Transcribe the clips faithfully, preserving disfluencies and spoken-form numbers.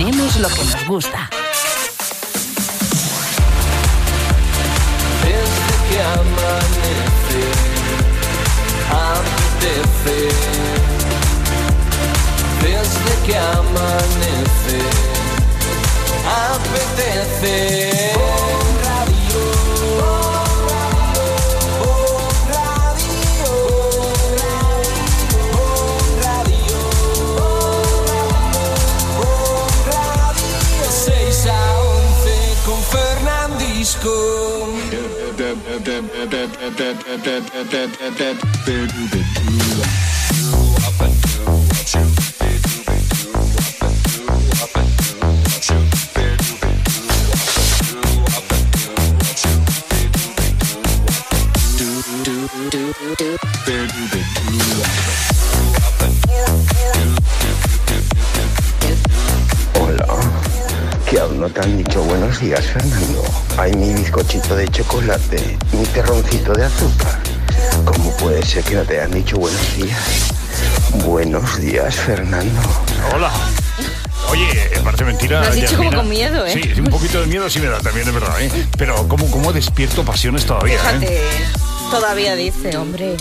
ponemos lo que nos gusta. Desde que amanece, apetece. Desde que amanece, apetece. Hola, ¿qué aún no te han dicho buenos días, Fernando? Hay mi bizcochito de chocolate, mi terroncito de azúcar. ¿Cómo puede ser que no te hayan dicho buenos días? Buenos días, Fernando. Hola. Oye, parece mentira. Lo has dicho Yasmina. como con miedo, ¿eh? Sí, un poquito de miedo sí me da también, de verdad, ¿eh? Pero ¿cómo, cómo despierto pasiones todavía, Fíjate, eh? todavía dice, hombre.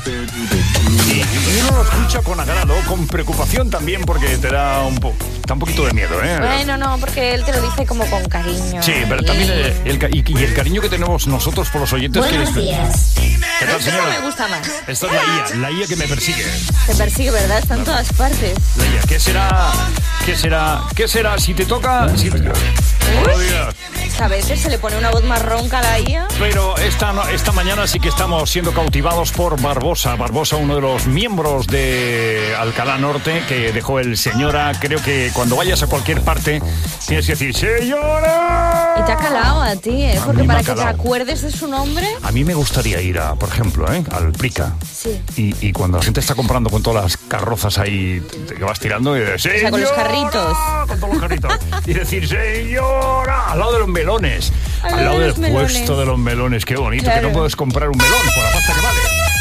Y, y uno lo escucha con agrado, con preocupación también, porque te da un, po, da un poquito de miedo, ¿eh? Bueno, no, porque él te lo dice como con cariño. Sí, pero también el, el, ca- y, y el cariño que tenemos nosotros por los oyentes. Buenos que les- días. ¿Qué tal, Esto no señora? me gusta más. Esta es la I A, la I A que me persigue. Te persigue, ¿verdad? Está en todas partes. La I A, ¿qué será? ¿Qué será? ¿Qué será? Si te toca... Si te... Buenos días. A veces se le pone una voz más ronca a la I A. Pero esta, no- esta mañana sí que estamos siendo cautivados por Barbosa. Barbosa, uno de los miembros de Alcalá Norte, que dejó el señora. Creo que cuando vayas a cualquier parte tienes que decir ¡señora! Y te ha calado a ti, ¿eh? A Porque mí me para ha que te calado. acuerdes de su nombre. A mí me gustaría ir a, por ejemplo, ¿eh? al Prica. Sí. Y, y cuando la gente está comprando con todas las carrozas ahí que vas tirando, y de, O sea, con los carritos. con todos los carritos. Y decir, señora, al lado de los melones. Al Al, lado lado de del los melones. puesto de los melones. Qué bonito, Claro. que no puedes comprar un melón por la pasta que vale.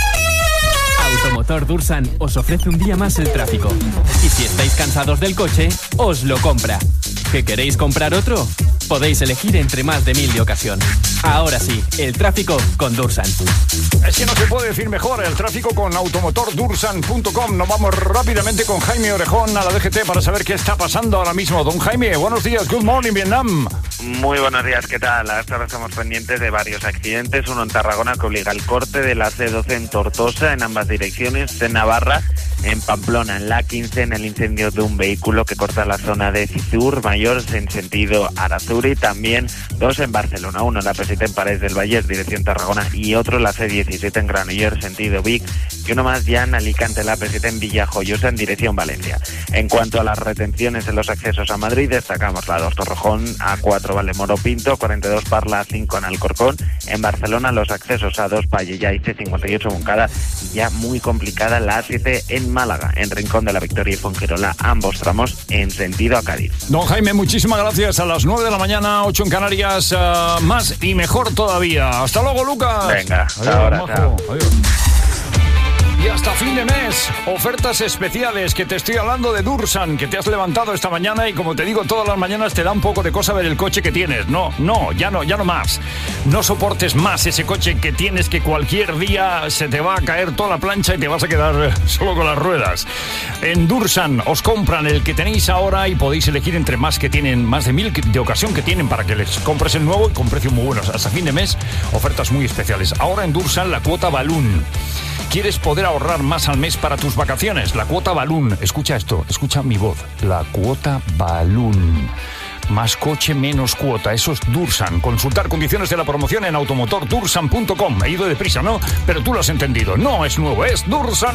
Automotor Dursan os ofrece un día más el tráfico. Y si estáis cansados del coche, os lo compra. ¿Que queréis comprar otro? Podéis elegir entre más de mil de ocasión. Ahora sí, el tráfico con Dursan. Es que no se puede decir mejor, el tráfico con automotor dursan punto com. Nos vamos rápidamente con Jaime Orejón a la D G T para saber qué está pasando ahora mismo. Don Jaime, buenos días, good morning, Vietnam. Muy buenos días, ¿qué tal? Hasta ahora estamos pendientes de varios accidentes. Uno en Tarragona que obliga al corte de la C doce en Tortosa en ambas direcciones. En Navarra, en Pamplona, en la A quince, en el incendio de un vehículo que corta la zona de Cizur Mayor en sentido Arazuri. También dos en Barcelona, uno en la P siete en Paredes del Valle, dirección Tarragona, y otro en la C diecisiete en Granollers, sentido Vic, y uno más ya en Alicante, la P siete en Villajoyosa en dirección Valencia. En cuanto a las retenciones en los accesos a Madrid, destacamos la dos Torrejón, A cuatro Valdemoro Pinto, cuarenta y dos Parla, A cinco en Alcorcón. En Barcelona los accesos a dos Pallejà y C cincuenta y ocho Moncada, ya muy complicada la A siete en Málaga, en Rincón de la Victoria y Fonquerola, ambos tramos en sentido a Cádiz. Don Jaime, muchísimas gracias. A las nueve de la mañana, ocho en Canarias, uh, más y mejor todavía. Hasta luego, Lucas. Venga, hasta Adiós, ahora, majo. chao. Adiós. Y hasta fin de mes, ofertas especiales, que te estoy hablando de Dursan, que te has levantado esta mañana y como te digo todas las mañanas te da un poco de cosa ver el coche que tienes. No, no, ya no, ya no más. No soportes más ese coche que tienes, que cualquier día se te va a caer toda la plancha y te vas a quedar solo con las ruedas. En Dursan os compran el que tenéis ahora y podéis elegir entre más que tienen, más de mil de ocasión que tienen para que les compres el nuevo y con precios muy buenos. Hasta fin de mes, ofertas muy especiales. Ahora en Dursan la cuota Balloon. ¿Quieres poder ahorrar más al mes para tus vacaciones? La cuota Balloon. Escucha esto, escucha mi voz. La cuota Balloon. Más coche, menos cuota. Eso es Dursan. Consultar condiciones de la promoción en automotor dursan punto com. He ido deprisa, ¿no? Pero tú lo has entendido. No es nuevo, es Dursan.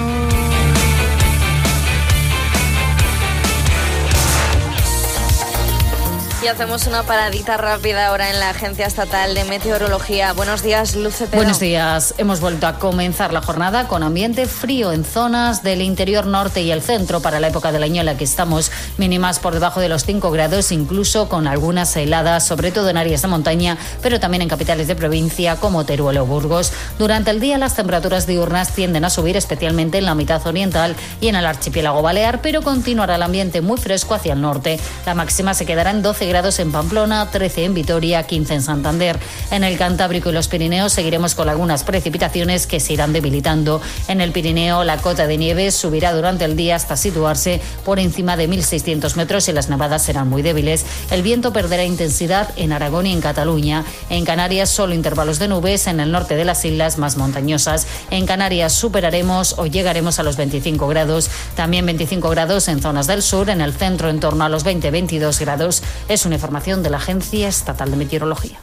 Y Y hacemos una paradita rápida ahora en la Agencia Estatal de Meteorología. Buenos días, Luz Cepeda. Buenos días. Hemos vuelto a comenzar la jornada con ambiente frío en zonas del interior norte y el centro para la época del año en la que estamos, mínimas por debajo de los cinco grados, incluso con algunas heladas, sobre todo en áreas de montaña, pero también en capitales de provincia como Teruel o Burgos. Durante el día las temperaturas diurnas tienden a subir, especialmente en la mitad oriental y en el archipiélago balear, pero continuará el ambiente muy fresco hacia el norte. La máxima se quedará en doce grados en Pamplona, trece en Vitoria, quince en Santander. En el Cantábrico y los Pirineos seguiremos con algunas precipitaciones que se irán debilitando. En el Pirineo la cota de nieve subirá durante el día hasta situarse por encima de mil seiscientos metros y las nevadas serán muy débiles. El viento perderá intensidad en Aragón y en Cataluña. En Canarias solo intervalos de nubes en el norte de las islas más montañosas. En Canarias superaremos o llegaremos a los veinticinco grados. También veinticinco grados en zonas del sur, en el centro en torno a los veinte a veintidós grados. Es una información de la Agencia Estatal de Meteorología.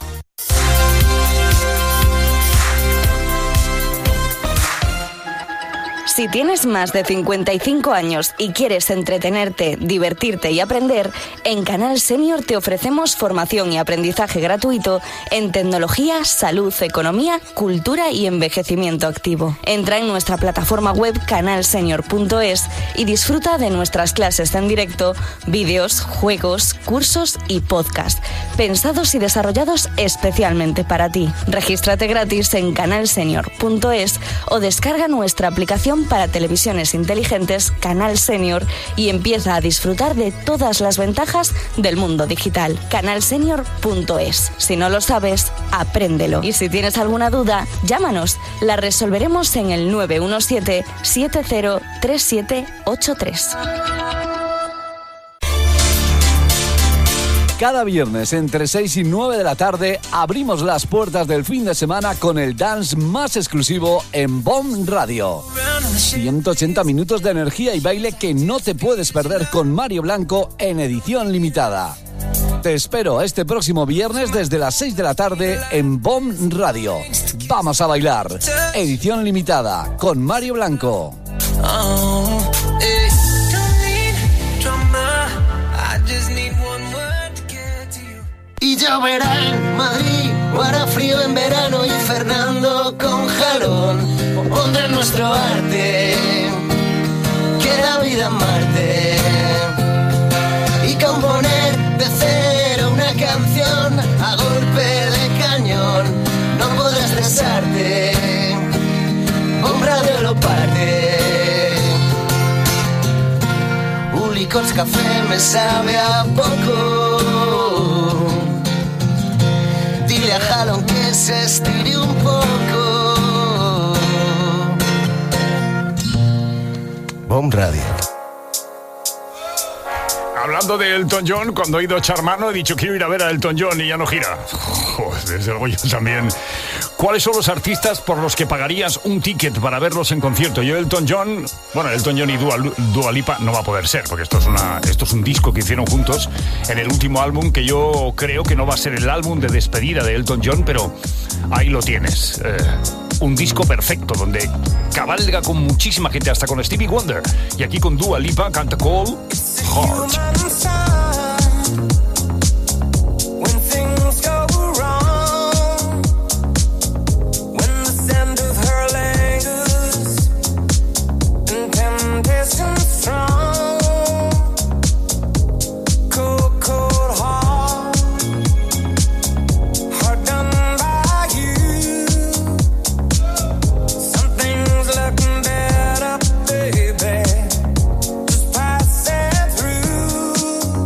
Si tienes más de cincuenta y cinco años y quieres entretenerte, divertirte y aprender, en Canal Senior te ofrecemos formación y aprendizaje gratuito en tecnología, salud, economía, cultura y envejecimiento activo. Entra en nuestra plataforma web canal senior punto es y disfruta de nuestras clases en directo, vídeos, juegos, cursos y podcast, pensados y desarrollados especialmente para ti. Regístrate gratis en canal senior punto es o descarga nuestra aplicación para televisiones inteligentes Canal Senior y empieza a disfrutar de todas las ventajas del mundo digital. canal senior punto es. Si no lo sabes, apréndelo. Y si tienes alguna duda, llámanos. La resolveremos en el nueve uno siete, siete cero tres siete ocho tres. Cada viernes entre seis y nueve de la tarde abrimos las puertas del fin de semana con el dance más exclusivo en B O M Radio. ciento ochenta minutos de energía y baile que no te puedes perder con Mario Blanco en edición limitada. Te espero este próximo viernes desde las seis de la tarde en B O M Radio. Vamos a bailar. Edición limitada con Mario Blanco. Oh, eh. Y lloverá en Madrid, o hará frío en verano y Fernando con jalón pondrá nuestro arte, que la vida en Marte, y componer de cero una canción a golpe de cañón. No podrás cesarte, un radio lo parte. Un licor café me sabe a poco. Dile a Jalón que se estire un poco. B O M Radio. Hablando de Elton John, cuando he ido a echar mano he dicho quiero ir a ver a Elton John y ya no gira. Joder, desde luego yo también. ¿Cuáles son los artistas por los que pagarías un ticket para verlos en concierto? Yo Elton John, bueno, Elton John y Dua, Dua Lipa no va a poder ser, porque esto es, una, esto es un disco que hicieron juntos en el último álbum, que yo creo que no va a ser el álbum de despedida de Elton John, pero ahí lo tienes. Eh, un disco perfecto, donde cabalga con muchísima gente, hasta con Stevie Wonder. Y aquí con Dua Lipa canta Cold Heart. Baby, just pass it through.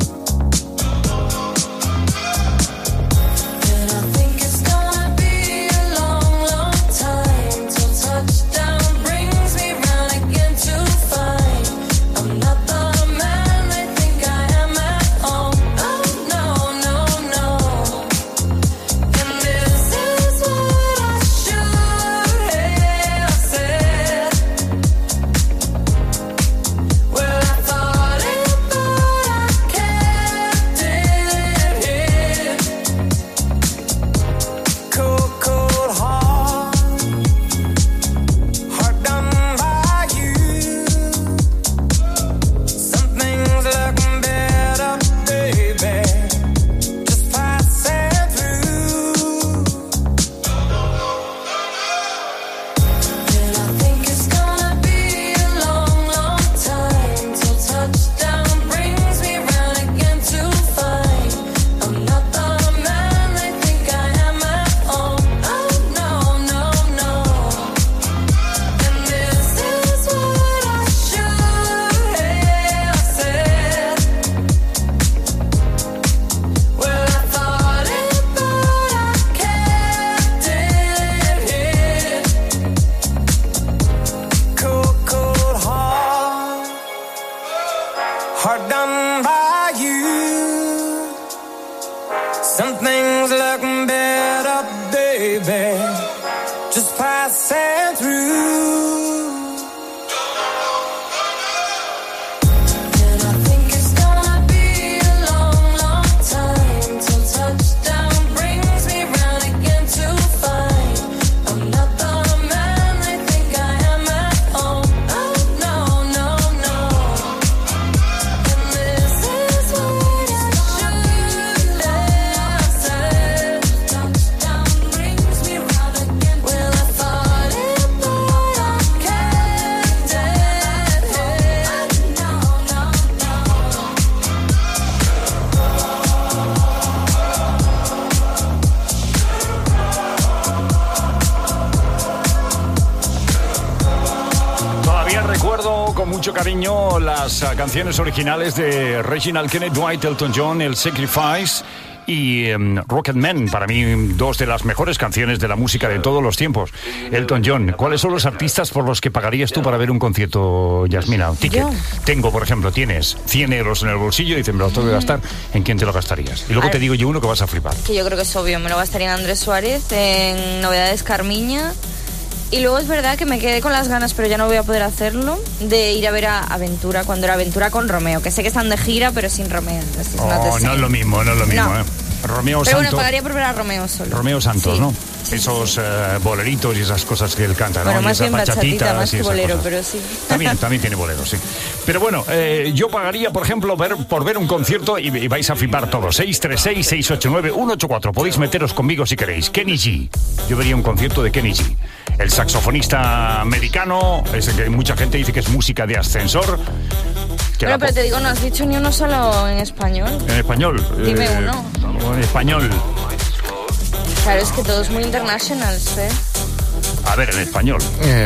hard done by you. Some things look better, baby, just passing through. Mucho cariño las uh, canciones originales de Reginald Kennedy, Dwight Elton John, El Sacrifice y um, Rocketman, para mí dos de las mejores canciones de la música de todos los tiempos. Elton John, ¿cuáles son los artistas por los que pagarías tú para ver un concierto, Yasmina? Ticket. Yo. Tengo, por ejemplo, tienes cien euros en el bolsillo y dices, me lo tengo que gastar, ¿en quién te lo gastarías? Y luego Ar- te digo yo uno que vas a flipar. Que yo creo que es obvio, me lo gastaría en Andrés Suárez, en Novedades Carmiña. Y luego es verdad que me quedé con las ganas, pero ya no voy a poder hacerlo, de ir a ver a Aventura, cuando era Aventura con Romeo, que sé que están de gira, pero sin Romeo. Es oh, no es lo mismo, no es lo mismo, no. ¿eh? Romeo Pero Santos. bueno, pagaría por ver a Romeo solo. Romeo Santos, sí. ¿no? Sí, Esos sí. Uh, boleritos y esas cosas que él canta, bueno, ¿no? Más y esas bien bachatitas, más que bolero, cosas. pero sí. También, también tiene bolero, sí. Pero bueno, eh, yo pagaría, por ejemplo, ver, por ver un concierto y, y vais a flipar todos. seis tres seis, seis ocho nueve, uno ocho cuatro. Podéis meteros conmigo si queréis. Kenny G. Yo vería un concierto de Kenny G. El saxofonista americano, ese que mucha gente dice que es música de ascensor. Bueno, pero te digo, no has dicho ni uno solo en español. En español. Dime eh, uno. En español. Claro, es que todos muy internationals, ¿eh? A ver, en español. Eh,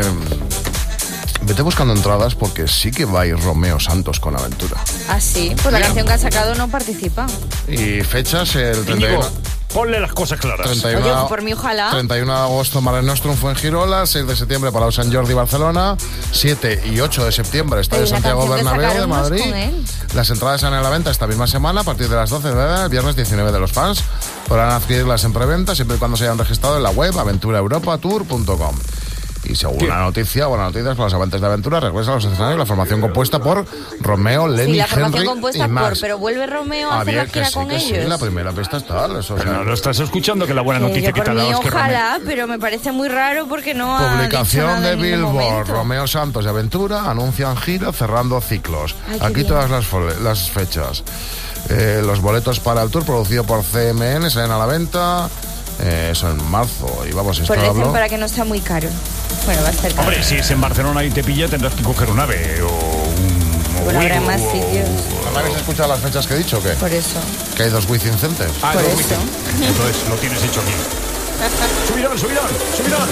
vete buscando entradas porque sí que va a ir Romeo Santos con Aventura. Ah, sí. Pues la Mira. canción que ha sacado no participa. Y fechas el treinta y uno... Ponle las cosas claras. treinta y uno, Oye, por mí ojalá. treinta y uno de agosto Mare Nostrum fue en Girola, seis de septiembre Palau Sant Jordi Barcelona, siete y ocho de septiembre Estadio Santiago Bernabéu de Madrid. Las entradas están en la venta esta misma semana a partir de las doce de la viernes diecinueve de los fans. Podrán adquirirlas en preventa siempre y cuando se hayan registrado en la web aventura europa tour punto com. Y según ¿Qué? la noticia, buenas noticias para los amantes de aventura, regresa a los escenarios la formación compuesta por Romeo, Lenny, sí, la formación Henry compuesta y Max. Por, pero vuelve Romeo a, a hacer la gira sí, con que ellos. Sí, la primera pista está. Eso, pero no lo estás escuchando, que la buena noticia eh, que te ha dado es que ojalá, Romeo... pero me parece muy raro porque no ha Publicación dicho nada de en Billboard, Romeo Santos y Aventura anuncian gira cerrando ciclos. Ay, Aquí bien. todas las, las fechas. Eh, los boletos para el tour producido por C M N salen a la venta. Eh, eso en marzo. Y vamos, esto Por hablo... para que no sea muy caro. Bueno, va a ser caro. Hombre, si es en Barcelona y te pilla, tendrás que coger un AVE o un... Bueno, habrá más sitios. ¿No habéis escuchado las fechas que he dicho o qué? Por eso. Que hay dos Wizzing Centers. Ah, Por dos eso. Wizzing. Entonces lo tienes hecho aquí. ¡Subirán, subirán, subirán!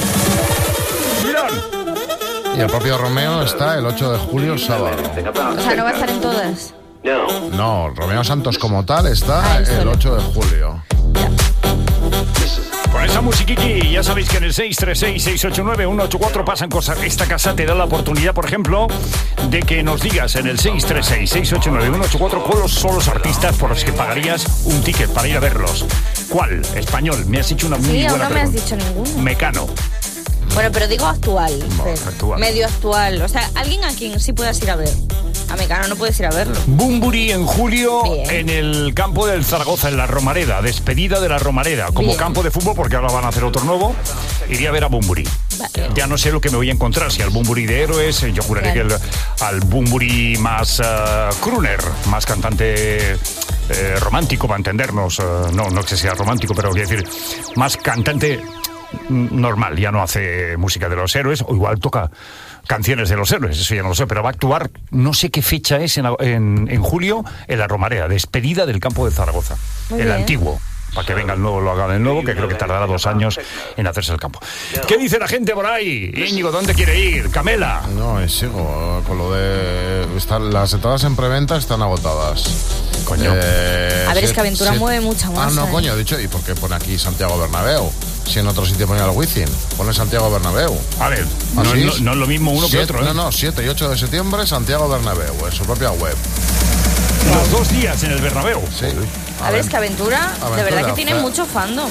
¡Subirán! Y el propio Romeo está el ocho de julio, sábado. O sea, ¿no va a estar en todas? No, Romeo Santos como tal está ah, el, el ocho de julio. Ya. Con esa musiquiqui, ya sabéis que en el seis tres seis, seis ocho nueve, uno ocho cuatro pasan cosas. Esta casa te da la oportunidad, por ejemplo, de que nos digas en el seis tres seis, seis ocho nueve, uno ocho cuatro cuáles son los artistas por los que pagarías un ticket para ir a verlos. ¿Cuál? Español. Me has hecho una muy sí, buena no pregunta. me has dicho ninguno. Mecano. Bueno, pero digo actual, Bueno, actual. Medio actual. O sea, alguien a quien sí puedas ir a ver. A Mecano no puedes ir a verlo. Bumburi en julio. Bien. En el campo del Zaragoza, en la Romareda. Despedida de la Romareda. Como Bien. campo de fútbol, porque ahora van a hacer otro nuevo. Iría a ver a Bumburi. Vale. Ya no sé lo que me voy a encontrar. Si al Bumburi de héroes, yo juraría claro. que el, al Bumburi más uh, crooner, más cantante eh, romántico, para entendernos. Uh, no, no que sea romántico, pero quiero decir, más cantante normal. Ya no hace música de los héroes, o igual toca canciones de los héroes, eso ya no lo sé, pero va a actuar, no sé qué fecha es en, en, en julio, en la Romareda, despedida del campo de Zaragoza, Muy el bien. antiguo. Para que venga el nuevo, lo hagan el nuevo, que creo que tardará dos años en hacerse el campo. ¿Qué dice la gente por ahí? Íñigo, ¿dónde quiere ir? Camela. No, y sigo con lo de... Están, las entradas en preventa están agotadas. Coño. Eh, A ver, es siete, que Aventura siete, mueve mucha más. Ah, no, ¿eh? coño, he dicho, ¿y por qué pone aquí Santiago Bernabéu? Si en otro sitio ponía el Wizzing, pone Santiago Bernabéu. A ver, ¿Ah, no, sí? no, no es lo mismo uno siete, que otro, ¿eh? No, no, siete y ocho de septiembre, Santiago Bernabéu, en su propia web. Los dos días en el Bernabéu. Sí. A ver, es que Aventura, Aventura, de verdad que tiene fe- mucho fandom.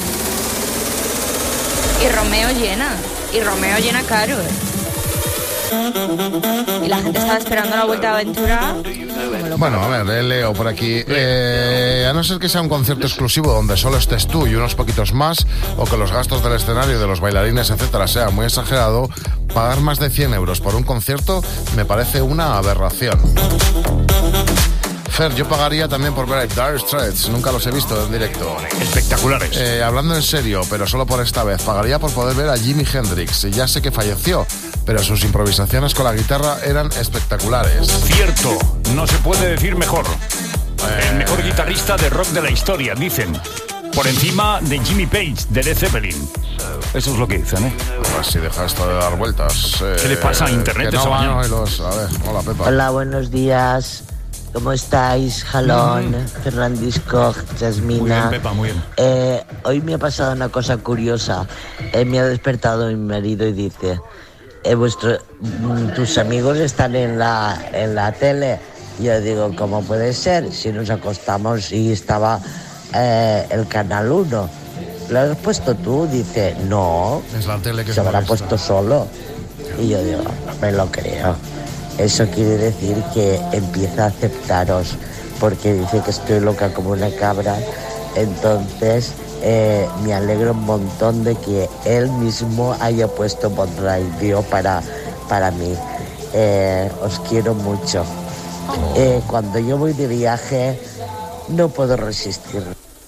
Y Romeo llena. Y Romeo llena caro. ¿eh? Y la gente estaba esperando la vuelta de Aventura. Bueno, a ver, eh, leo por aquí. Eh, a no ser que sea un concierto exclusivo donde solo estés tú y unos poquitos más, o que los gastos del escenario, de los bailarines, etcétera, sea muy exagerado, pagar más de cien euros por un concierto me parece una aberración. Fer, yo pagaría también por ver a Dire Straits, nunca los he visto en directo. Espectaculares. Eh, hablando en serio, pero solo por esta vez, pagaría por poder ver a Jimi Hendrix. Ya sé que falleció, pero sus improvisaciones con la guitarra eran espectaculares. Cierto, no se puede decir mejor. El mejor guitarrista de rock de la historia, dicen. Por encima de Jimmy Page, de Led Zeppelin. Eso es lo que dicen, ¿eh? Pues si deja esto de dar vueltas. Eh, ¿Qué le pasa a Internet que no esta van mañana? hoy los... A ver, hola Pepa. Hola, buenos días. ¿Cómo estáis? Jalón, mm. Fernandisco, Jasmina. Muy bien, Pepa, muy bien. Eh, hoy me ha pasado una cosa curiosa. Eh, me ha despertado mi marido y dice, eh, vuestro, mm, tus amigos están en la, en la tele. Yo digo, ¿cómo puede ser? Si nos acostamos y estaba eh, el Canal uno. ¿Lo has puesto tú? Dice, no, es la tele que se habrá molesta. puesto solo. Y yo digo, no me lo creo. Eso quiere decir que empieza a aceptaros, porque dice que estoy loca como una cabra. Entonces eh, me alegro un montón de que él mismo haya puesto Bon Radio para, para mí. Eh, os quiero mucho. Eh, cuando yo voy de viaje no puedo resistir.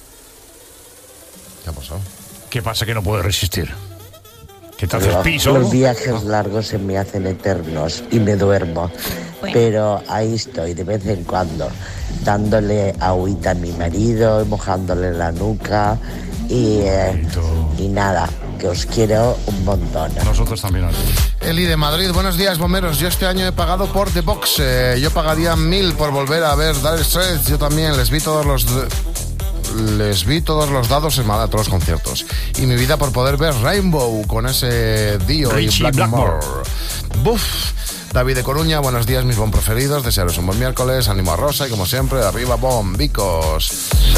¿Qué ha pasado? ¿Qué pasa que no puedes resistir? ¿Qué te haces Los, piso? los viajes largos se me hacen eternos y me duermo. Bueno. Pero ahí estoy de vez en cuando, dándole agüita a mi marido, mojándole la nuca y, eh, y nada, que os quiero un montón. Nosotros también. Eli de Madrid, buenos días, bomberos. Yo este año he pagado por The Box. Eh, yo pagaría mil por volver a ver Dire Straits. Yo también les vi todos los... Les vi todos los dados en Málaga, todos los conciertos. Y mi vida por poder ver Rainbow con ese Dio y Richie Blackmore. Buf. David de Coruña, buenos días, mis bon preferidos. Desearos un buen miércoles. Ánimo a Rosa y como siempre, arriba bombicos.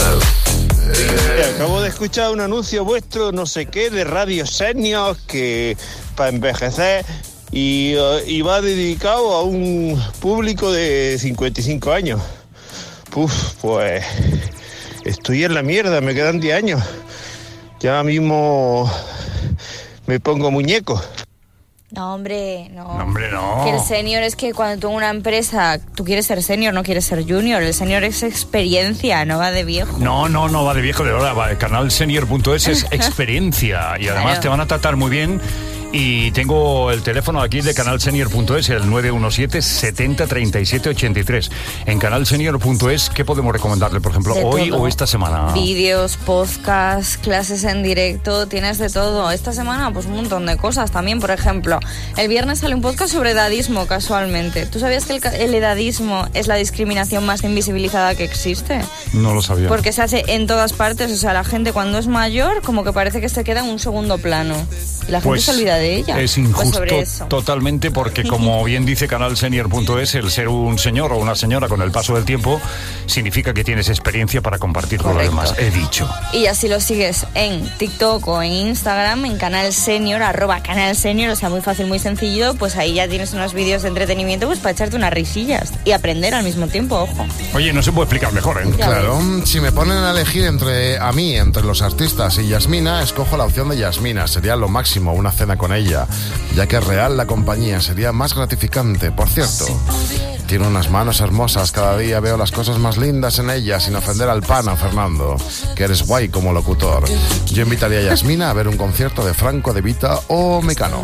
Eh, acabo de escuchar un anuncio vuestro, no sé qué, de Radio Senior, que para envejecer y, uh, y va dedicado a un público de cincuenta y cinco años. Puf, pues... Estoy en la mierda, me quedan diez años. Ya mismo me pongo muñeco. No, hombre, no. No, hombre, no. Que el senior es que cuando tú en una empresa, tú quieres ser senior, no quieres ser junior. El senior es experiencia, no va de viejo. No, no, no va de viejo de hora. Va. El canal senior punto es es experiencia. Y además Claro. te van a tratar muy bien. Y tengo el teléfono aquí de canal senior punto es, el nueve uno siete, setenta, treinta y siete, ochenta y tres. En canal senior punto es, ¿qué podemos recomendarle, por ejemplo, De hoy todo. o esta semana? Vídeos, podcasts, clases en directo, tienes de todo. Esta semana, pues un montón de cosas también. Por ejemplo, el viernes sale un podcast sobre edadismo, casualmente. ¿Tú sabías que el, ca- el edadismo es la discriminación más invisibilizada que existe? No lo sabía. Porque se hace en todas partes. O sea, la gente cuando es mayor, como que parece que se queda en un segundo plano. Y la gente Pues se olvida de ella. es Pues injusto sobre eso. totalmente, porque como bien dice canal senior punto es, el ser un señor o una señora con el paso del tiempo significa que tienes experiencia para compartir con los demás. He dicho. Y así lo sigues en TikTok o en Instagram, en Canal Senior, arroba Canal Senior, o sea, muy fácil, muy sencillo. Pues ahí ya tienes unos vídeos de entretenimiento pues para echarte unas risillas y aprender al mismo tiempo, ojo. Oye, no se puede explicar mejor, ¿eh? Ya Claro, si me ponen a elegir entre a mí, entre los artistas y Yasmina, escojo la opción de Yasmina. Sería lo máximo, una cena con ella, ya que es real la compañía, sería más gratificante. Por cierto, tiene unas manos hermosas, cada día veo las cosas más lindas en ella, sin ofender al pana, Fernando, que eres guay como locutor. Yo invitaría a Yasmina a ver un concierto de Franco De Vita o Mecano.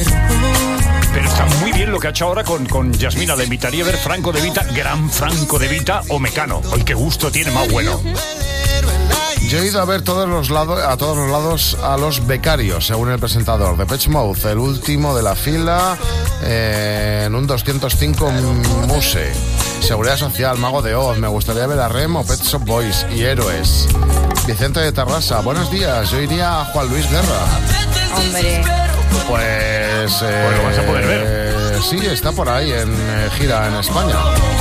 Pero está muy bien lo que ha hecho ahora con, con Yasmina. Le invitaría a ver Franco De Vita, gran Franco De Vita o Mecano. ¡Ay, qué gusto tiene más bueno! Yo he ido a ver todos los lados, a todos los lados a los becarios, según el presentador. Depeche Mode, el último de la fila, eh, en un doscientos cinco Muse. Seguridad Social, Mago de Oz, me gustaría ver a Remo, Pet Shop Boys y Héroes. Vicente de Tarrasa, buenos días, yo iría a Juan Luis Guerra. Hombre. Pues... Eh, pues lo vas a poder ver. Eh, sí, está por ahí en eh, gira en España.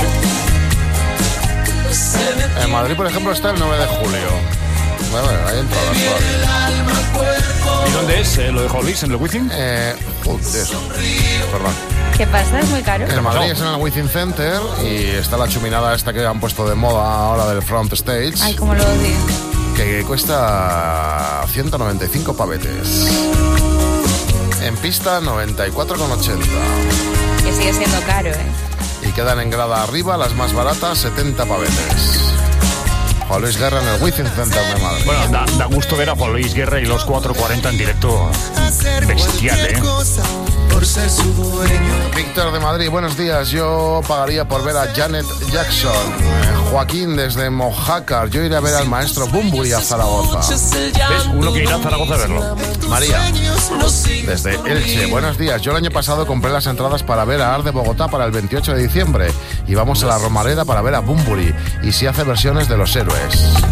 En Madrid, por ejemplo, está el nueve de julio. Bueno, ahí entradas todavía. ¿Y dónde es eh, lo de Juan Luis, en el Wizzing? Eh, joder, perdón. ¿Qué pasa? ¿Es muy caro? En Madrid es en el Wizzing Center y está la chuminada esta que han puesto de moda ahora del front stage. Ay, cómo lo odio. Que cuesta ciento noventa y cinco pavetes. En pista noventa y cuatro con ochenta. Que sigue siendo caro, ¿eh? Y quedan en grada arriba las más baratas, setenta pavetes. Juan Luis Guerra en el Wizzing Center de Madrid. Bueno, da, da gusto ver a Juan Luis Guerra y los cuatro cuarenta en directo. Bestial, ¿eh? Víctor de Madrid, buenos días. Yo pagaría por ver a Janet Jackson. Eh, Joaquín desde Mojácar. Yo iré a ver al maestro Bunbury a Zaragoza. ¿Ves? Uno que irá a Zaragoza a verlo. María, desde Elche. Buenos días. Yo el año pasado compré las entradas para ver a Ar de Bogotá para el veintiocho de diciembre. Y vamos a la Romareda para ver a Bunbury. Y si hace versiones de Los Héroes.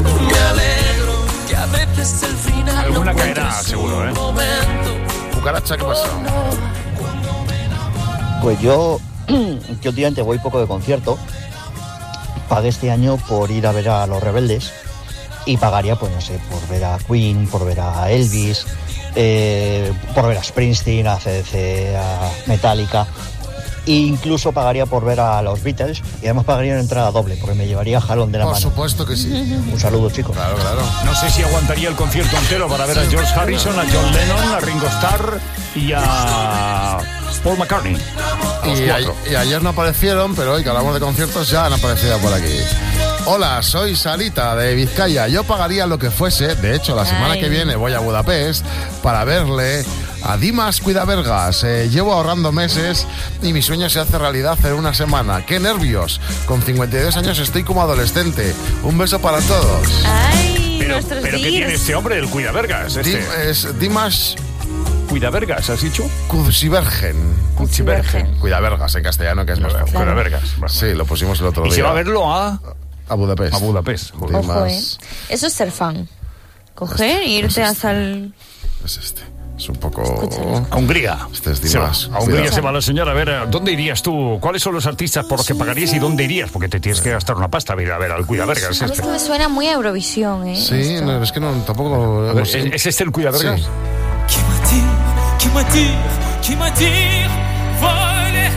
Alguna caerá, seguro, ¿eh? Cucaracha, ¿qué pasó? Pues yo, que últimamente voy poco de concierto, pagué este año por ir a ver a Los Rebeldes y pagaría, pues no sé, por ver a Queen, por ver a Elvis, eh, por ver a Springsteen, a C D C, a Metallica. E incluso pagaría por ver a los Beatles y además pagaría una entrada doble porque me llevaría jalón de la Por mano. Por supuesto que sí. Un saludo, chicos. Claro, claro. No sé si aguantaría el concierto entero para ver a George Harrison, a John Lennon, a Ringo Starr y a Paul McCartney. Y, a, y ayer no aparecieron, pero hoy que hablamos de conciertos ya han aparecido por aquí. Hola, soy Sarita de Vizcaya. Yo pagaría lo que fuese. De hecho, la semana Ay. que viene voy a Budapest para verle a Dimas Cuidavergas. Eh, llevo ahorrando meses y mi sueño se hace realidad en una semana. ¡Qué nervios! Con cincuenta y dos años estoy como adolescente. Un beso para todos. Ay, pero, nuestros ¿pero qué tiene este hombre, el Cuidavergas? Este? Dim, es Dimas... Cuidavergas, ¿has dicho? Cutsibergen. Cutsibergen. Cuidavergas en castellano, que es más fácil. Cuidavergas. Sí, lo pusimos el otro ¿Y día. se va a verlo a...? A Budapest. A Budapest. Ojo, ¿eh? Eso es ser fan. Coger e irte hasta el... Es este. Es un poco... A Hungría. Este es Dimas. A Hungría se va la señora. A ver, ¿dónde irías tú? ¿Cuáles son los artistas por los que pagarías y dónde irías? Porque te tienes que gastar una pasta para ir a ver al Cuidavergas. A mí es que me suena muy a Eurovisión, ¿eh? Sí, no, es que no, tampoco... A ver, ¿es, ¿Es este el Cuidavergas? Sí. Qui m'attire, qui m'attire, voler.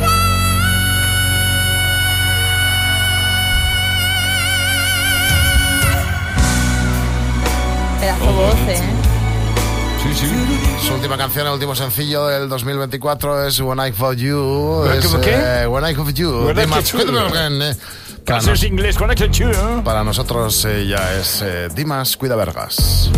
Pedazo voz, ¿eh? Sí, sí. Su última canción, el último sencillo del dos mil veinticuatro es When I Found You. Es, ¿Qué? Eh, When I Found You. When I Dimas Found You. Cuidavergen, eh. Para, Eso es inglés, When I Found You, ¿eh? para nosotros eh, ya es eh, Dimas Cuidavergas.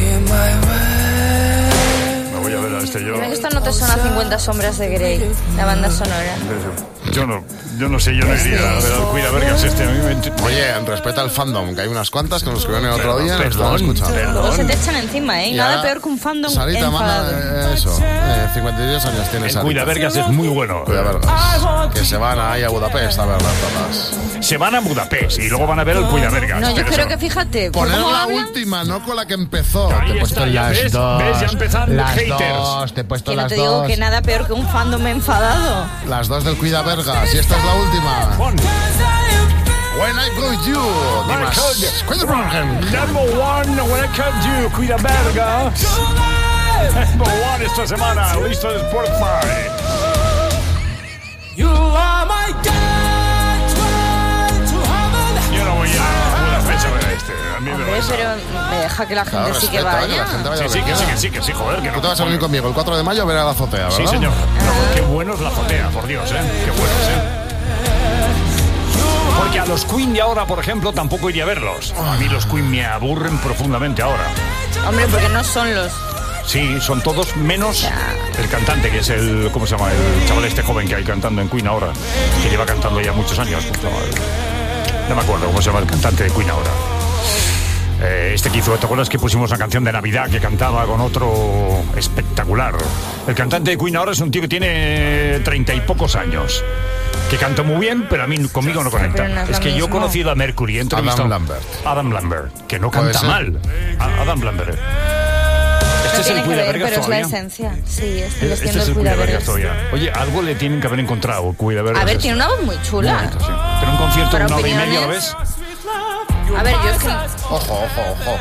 Me voy a ver a este yo. Dime que esto no te suena a cincuenta sombras de Grey, la banda sonora. Yo no, yo no sé, yo no iría a ver al Cuidavergas este. A mí me... Oye, respeta el fandom, que hay unas cuantas que nos escribieron el otro Perdón, día y nos perdón, están escuchando. Luego se te echan encima, ¿eh? Y Nada ahora, peor que un fandom Sarita enfadado. manda eh, eso, eh, cincuenta y diez años tiene El Sarita. Cuidavergas es muy bueno. Cuidavergas, que se van ahí a Budapest a verlas todas. Se van a Budapest y luego van a ver el Cuidavergas. No, yo pero creo eso- que fíjate, Poner ¿cómo la hablan? última, no con la que empezó. Ahí te he puesto está, ya las ves, dos. ves, ya empezan las haters. dos, te he puesto Que no las te digo dos. que nada peor que un fandom enfadado. Las dos del Cuidavergas. Y esta es la última. Pon. When I Got You. Dimas Cuidavergen. Number one, when I come you, Cuidavergas. Number one esta semana, listo de Spotify. You are my gateway to heaven. Yo no voy a Budapest a ver a este. A mí me Hombre, lo pasa. pero me deja que la gente Claro, sí que respeta, eh, que vaya. la gente vaya Sí, a sí, ver que qué sí, queda. que sí, que sí, joder, que Tú no. te vas a venir conmigo el cuatro de mayo a ver a la azotea, ¿verdad? Sí, señor. No, qué bueno es la azotea, por Dios, ¿eh? Qué bueno, ¿eh? Porque a los Queen de ahora, por ejemplo, tampoco iría a verlos. A mí los Queen me aburren profundamente ahora. Hombre, porque no son los... Sí, son todos menos el cantante, que es el, ¿cómo se llama? El chaval este joven que hay cantando en Queen ahora, que lleva cantando ya muchos años. ¿Cómo se llama? No me acuerdo cómo se llama el cantante de Queen ahora. Eh, este que hizo, ¿te acuerdas que pusimos una canción de Navidad que cantaba con otro espectacular? El cantante de Queen ahora es un tío que tiene treinta y pocos años, que canta muy bien, pero a mí conmigo no conecta. no es es lo que yo he mismo. conocido a Mercury, he entrevistado Adam Lambert. Adam Lambert, que no Puede canta ser. mal. A- Adam Lambert. Este No es el tiene que ver, Cuidavergas pero es la todavía. esencia. Sí, este Este es es el el Cuidavergas Cuidavergas. todavía. Oye, algo le tienen que haber encontrado, el Cuidavergas. A ver, es- tiene una voz muy chula. Muy bonito, sí. Pero un concierto de Para una hora y media, ¿lo opiniones. ves? A ver, yo es que... Ojo, ojo, ojo.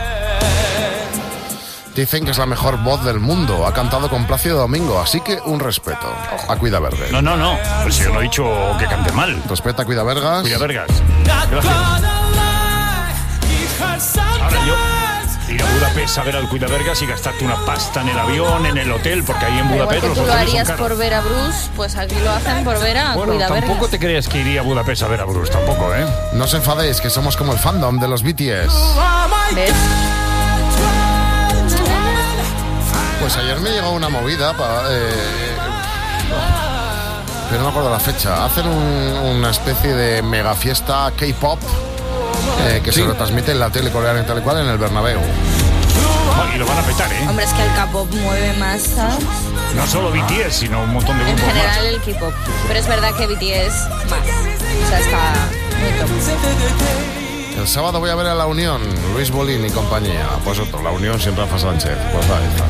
Dicen que es la mejor voz del mundo. Ha cantado con Plácido Domingo, así que un respeto a Cuidavergas. No, no, no. Pues yo no he dicho que cante mal. Respeta a Cuidavergas. Cuidavergas. Gracias. Ahora yo ir a Budapest a ver al Cuidavergas y gastarte una pasta en el avión, en el hotel, porque ahí en Igual Budapest que los tú lo hoteles son harías caros. por ver a Bruce, pues aquí lo hacen por ver a Bueno, Cuidavergas. tampoco te creas que iría a Budapest a ver a Bruce, tampoco, ¿eh? No os enfadéis, que somos como el fandom de los B T S. ¿Ves? Pues ayer me llegó una movida para... Eh, pero no me acuerdo la fecha. Hacen un- una especie de mega fiesta K-pop eh, que Sí. se retransmite en la tele coreana y tal y cual en el Bernabéu. Y lo van a petar, ¿eh? Hombre, es que el K-pop mueve masas. No solo B T S, sino un montón de En grupos general más. el K-pop. Pero es verdad que B T S más. O sea, está muy top. El sábado voy a ver a La Unión, Luis Bolín y compañía. Pues otro, La Unión sin Rafa Sánchez. Pues ahí está.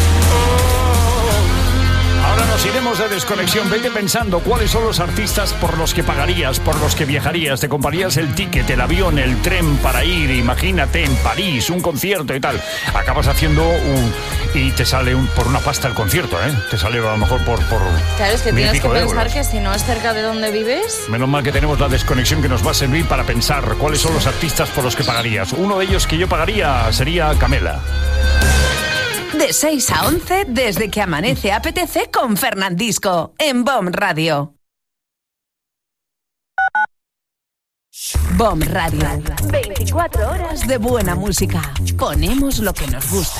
Ahora nos iremos de desconexión. Vete pensando cuáles son los artistas por los que pagarías, por los que viajarías. Te comprarías el ticket, el avión, el tren para ir. Imagínate en París, un concierto y tal. Acabas haciendo un... Y te sale un, por una pasta el concierto, ¿eh? Te sale a lo mejor por... por Claro, es que mil y tienes que pico de pensar euros. que si no es cerca de donde vives... Menos mal que tenemos la desconexión que nos va a servir para pensar cuáles son los artistas por los que pagarías. Uno de ellos que yo pagaría sería Camela. De seis a once, desde que amanece apetece con Fernandisco, en B O M Radio. B O M Radio. veinticuatro horas de buena música. Ponemos lo que nos gusta.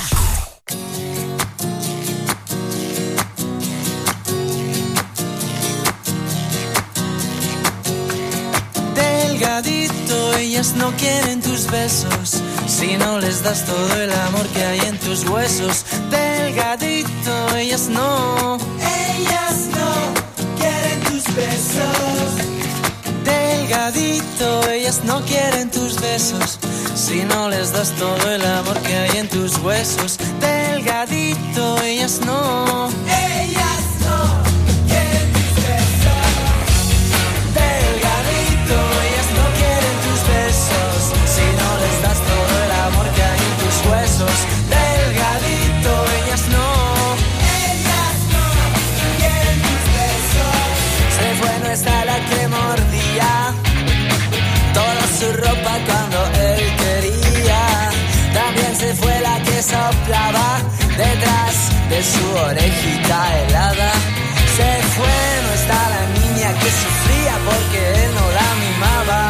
Delgadito, ellas no quieren tus besos si no les das todo el amor que hay en tus huesos. Delgadito, ellas no, ellas no quieren tus besos. Delgadito, ellas no quieren tus besos si no les das todo el amor que hay en tus huesos. Delgadito, ellas no, ellas no quieren tus besos. Delgadito, ellas no quieren tus besos si no les das todo el amor que hay en tus huesos. Delgadito, ellas no, ellas no quieren tus besos. Se fue, no está la que mordía toda su ropa cuando él quería. También se fue la que soplaba detrás de su orejita helada. Se fue, no está la niña que sufría porque él no la mimaba.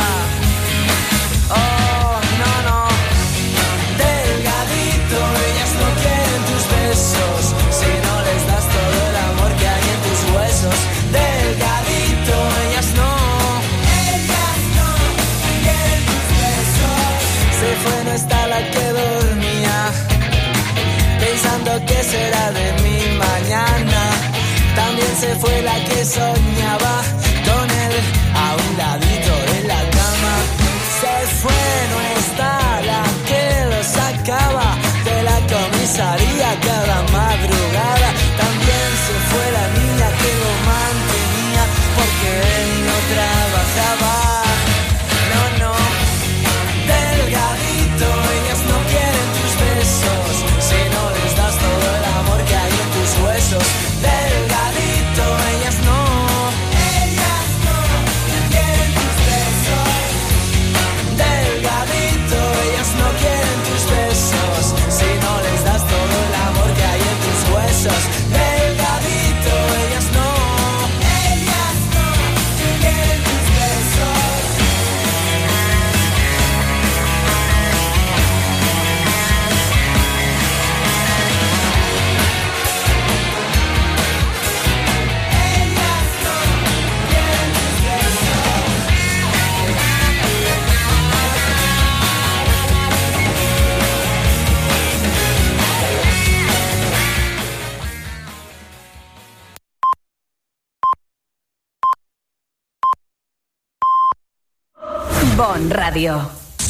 Oh, no, no. Delgadito, ellas no quieren tus besos si no les das todo el amor que hay en tus huesos. Delgadito, ellas no, ellas no quieren tus besos. Se fue, no está la que dormía pensando que será de mi mañana. También se fue la que soñaba con él a un ladito de la cama. Se fue, no está la que lo sacaba de la comisaría cada madrugada. También se fue la niña que lo mantenía porque él no trabajaba. No, no. Delgadito, ellas no quieren tus besos si no les das todo el amor que hay en tus huesos. Delgadito, ellas no, ellas no quieren tus Radio.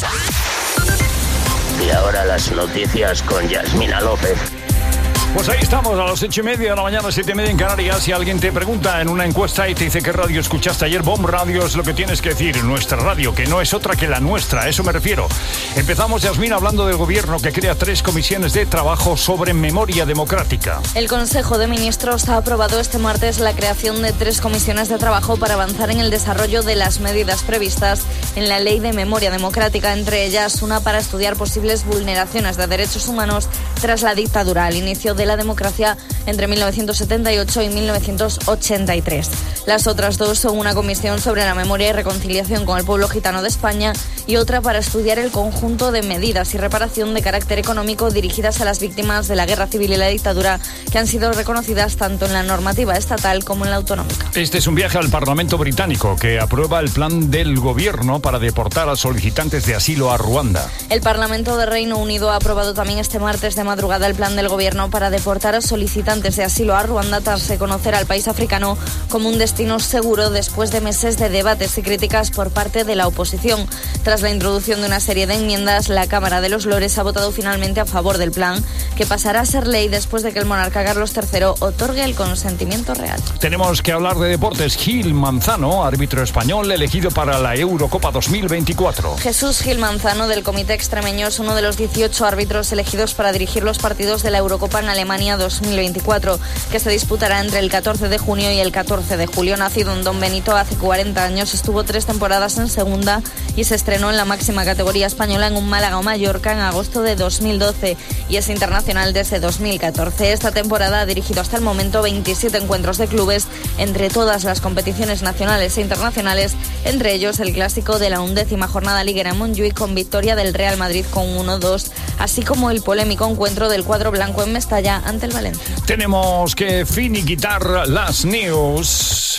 Y ahora las noticias con Yasmina López. Pues ahí estamos, a las ocho y media de la mañana, siete y media en Canarias. Si alguien te pregunta en una encuesta y te dice qué radio escuchaste ayer, Bomb Radio es lo que tienes que decir. Nuestra radio, que no es otra que la nuestra, a eso me refiero. Empezamos, Yasmina, hablando del gobierno que crea tres comisiones de trabajo sobre memoria democrática. El Consejo de Ministros ha aprobado este martes la creación de tres comisiones de trabajo para avanzar en el desarrollo de las medidas previstas en la Ley de Memoria Democrática, entre ellas una para estudiar posibles vulneraciones de derechos humanos tras la dictadura, al inicio de la democracia entre mil novecientos setenta y ocho y mil novecientos ochenta y tres. Las otras dos son una comisión sobre la memoria y reconciliación con el pueblo gitano de España y otra para estudiar el conjunto de medidas y reparación de carácter económico dirigidas a las víctimas de la guerra civil y la dictadura, que han sido reconocidas tanto en la normativa estatal como en la autonómica. Este es un viaje al Parlamento británico que aprueba el plan del gobierno para deportar a solicitantes de asilo a Ruanda. El Parlamento de Reino Unido ha aprobado también este martes de madrugada el plan del gobierno para deportar a solicitantes de asilo a Ruanda tras reconocer al país africano como un destino seguro después de meses de debates y críticas por parte de la oposición. Tras la introducción de una serie de enmiendas, la Cámara de los Lores ha votado finalmente a favor del plan, que pasará a ser ley después de que el monarca Carlos tercero otorgue el consentimiento real. Tenemos que hablar de deportes. Gil Manzano, árbitro español elegido para la Eurocopa dos mil veinticuatro. Jesús Gil Manzano, del Comité Extremeño, es uno de los dieciocho árbitros elegidos para dirigir los partidos de la Eurocopa en Alemania dos mil veinticuatro, que se disputará entre el catorce de junio y el catorce de julio. Nacido en Don Benito hace cuarenta años, estuvo tres temporadas en segunda y se estrenó en la máxima categoría española en un Málaga o Mallorca en agosto de dos mil doce y es internacional desde dos mil catorce. Esta temporada ha dirigido hasta el momento veintisiete encuentros de clubes entre todas las competiciones nacionales e internacionales, entre ellos el clásico de la undécima jornada liguera en Montjuïc con victoria del Real Madrid con uno dos, así como el polémico encuentro del cuadro blanco en Mestalla ante el Valencia. Tenemos que finiquitar las news.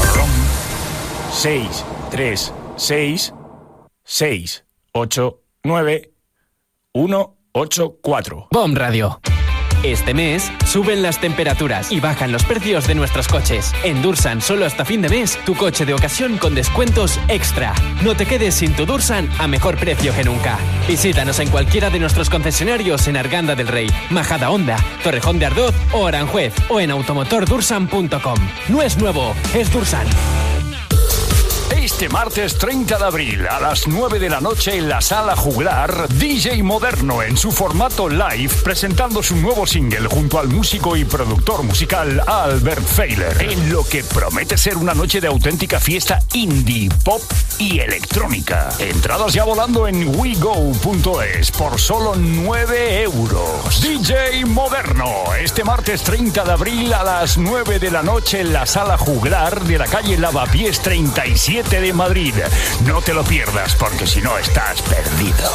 seis, tres, seis, seis, ocho, nueve, uno, ocho, cuatro. Bomb Radio. Este mes suben las temperaturas y bajan los precios de nuestros coches. En Dursan, solo hasta fin de mes, tu coche de ocasión con descuentos extra. No te quedes sin tu Dursan a mejor precio que nunca. Visítanos en cualquiera de nuestros concesionarios en Arganda del Rey, Majada Honda, Torrejón de Ardoz o Aranjuez, o en automotor dursan punto com. No es nuevo, es Dursan. Este martes treinta de abril a las nueve de la noche en la Sala Juglar, D J Moderno en su formato live presentando su nuevo single junto al músico y productor musical Albert Feiler, en lo que promete ser una noche de auténtica fiesta indie, pop y electrónica. Entradas ya volando en wego punto es por solo nueve euros. D J Moderno, este martes treinta de abril a las nueve de la noche en la Sala Juglar de la calle Lavapiés treinta y siete de Madrid. No te lo pierdas porque si no estás perdido.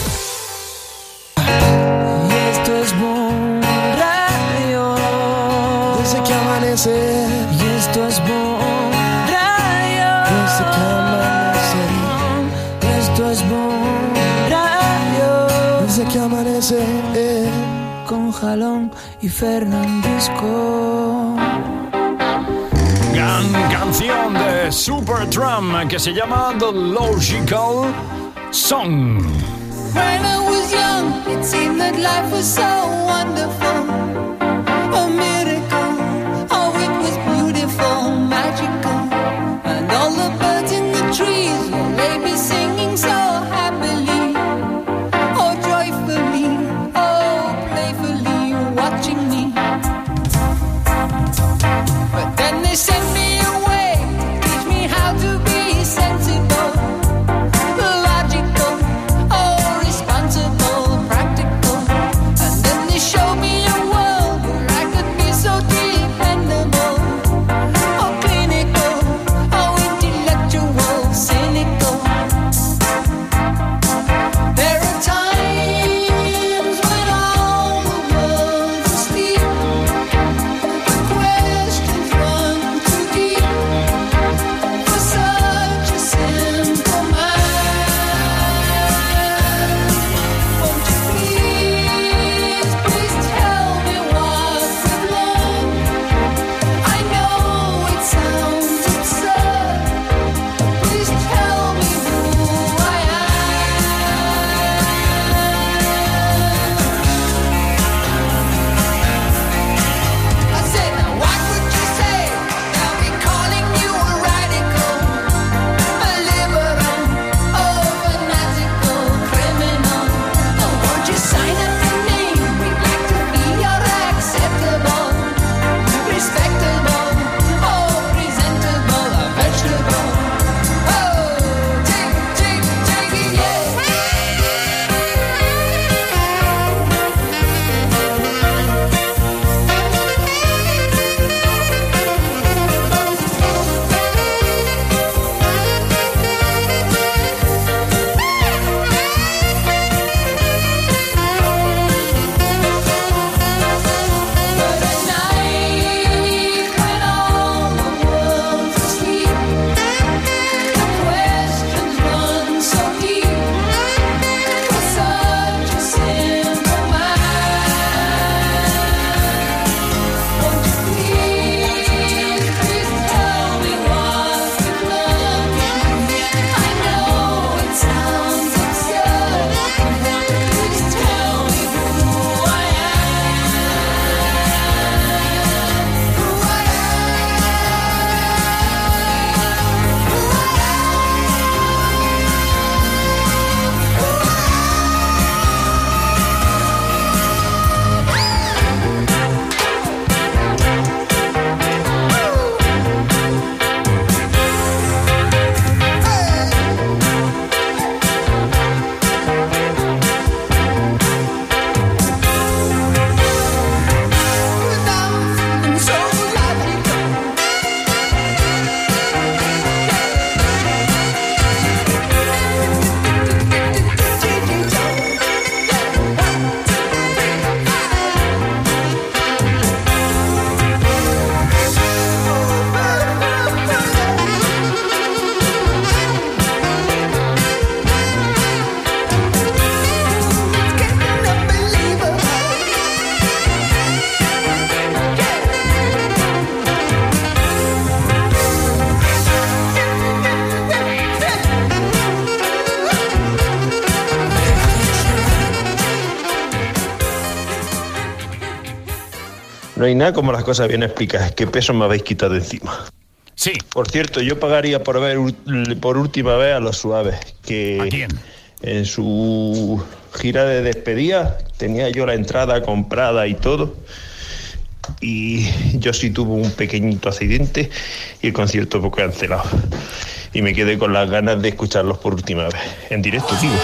Y esto es Bomb Radio. Desde que amanece. Y esto es Bomb Radio. Desde que amanece. Esto es Bomb Radio. Desde que amanece. Eh. Con Jalón y Fernandisco. Gran canción de Supertramp que se llama The Logical Song. When I was young, it seemed that life was so wonderful, a miracle. Oh, it was beautiful, magical, and all the birds in the trees will maybe singing so happily, oh joyfully, oh playfully, watching me. But then they sent me away, teach me how to be sensible, logical, oh responsible, practical. And then they showed me a world No hay nada como las cosas bien explicadas. ¿Qué peso me habéis quitado de encima? Sí. Por cierto, yo pagaría por ver por última vez a Los Suaves. Que ¿A quién? En su gira de despedida tenía yo la entrada comprada y todo. Y yo sí tuve un pequeñito accidente y el concierto fue cancelado. Y me quedé con las ganas de escucharlos por última vez. En directo, digo.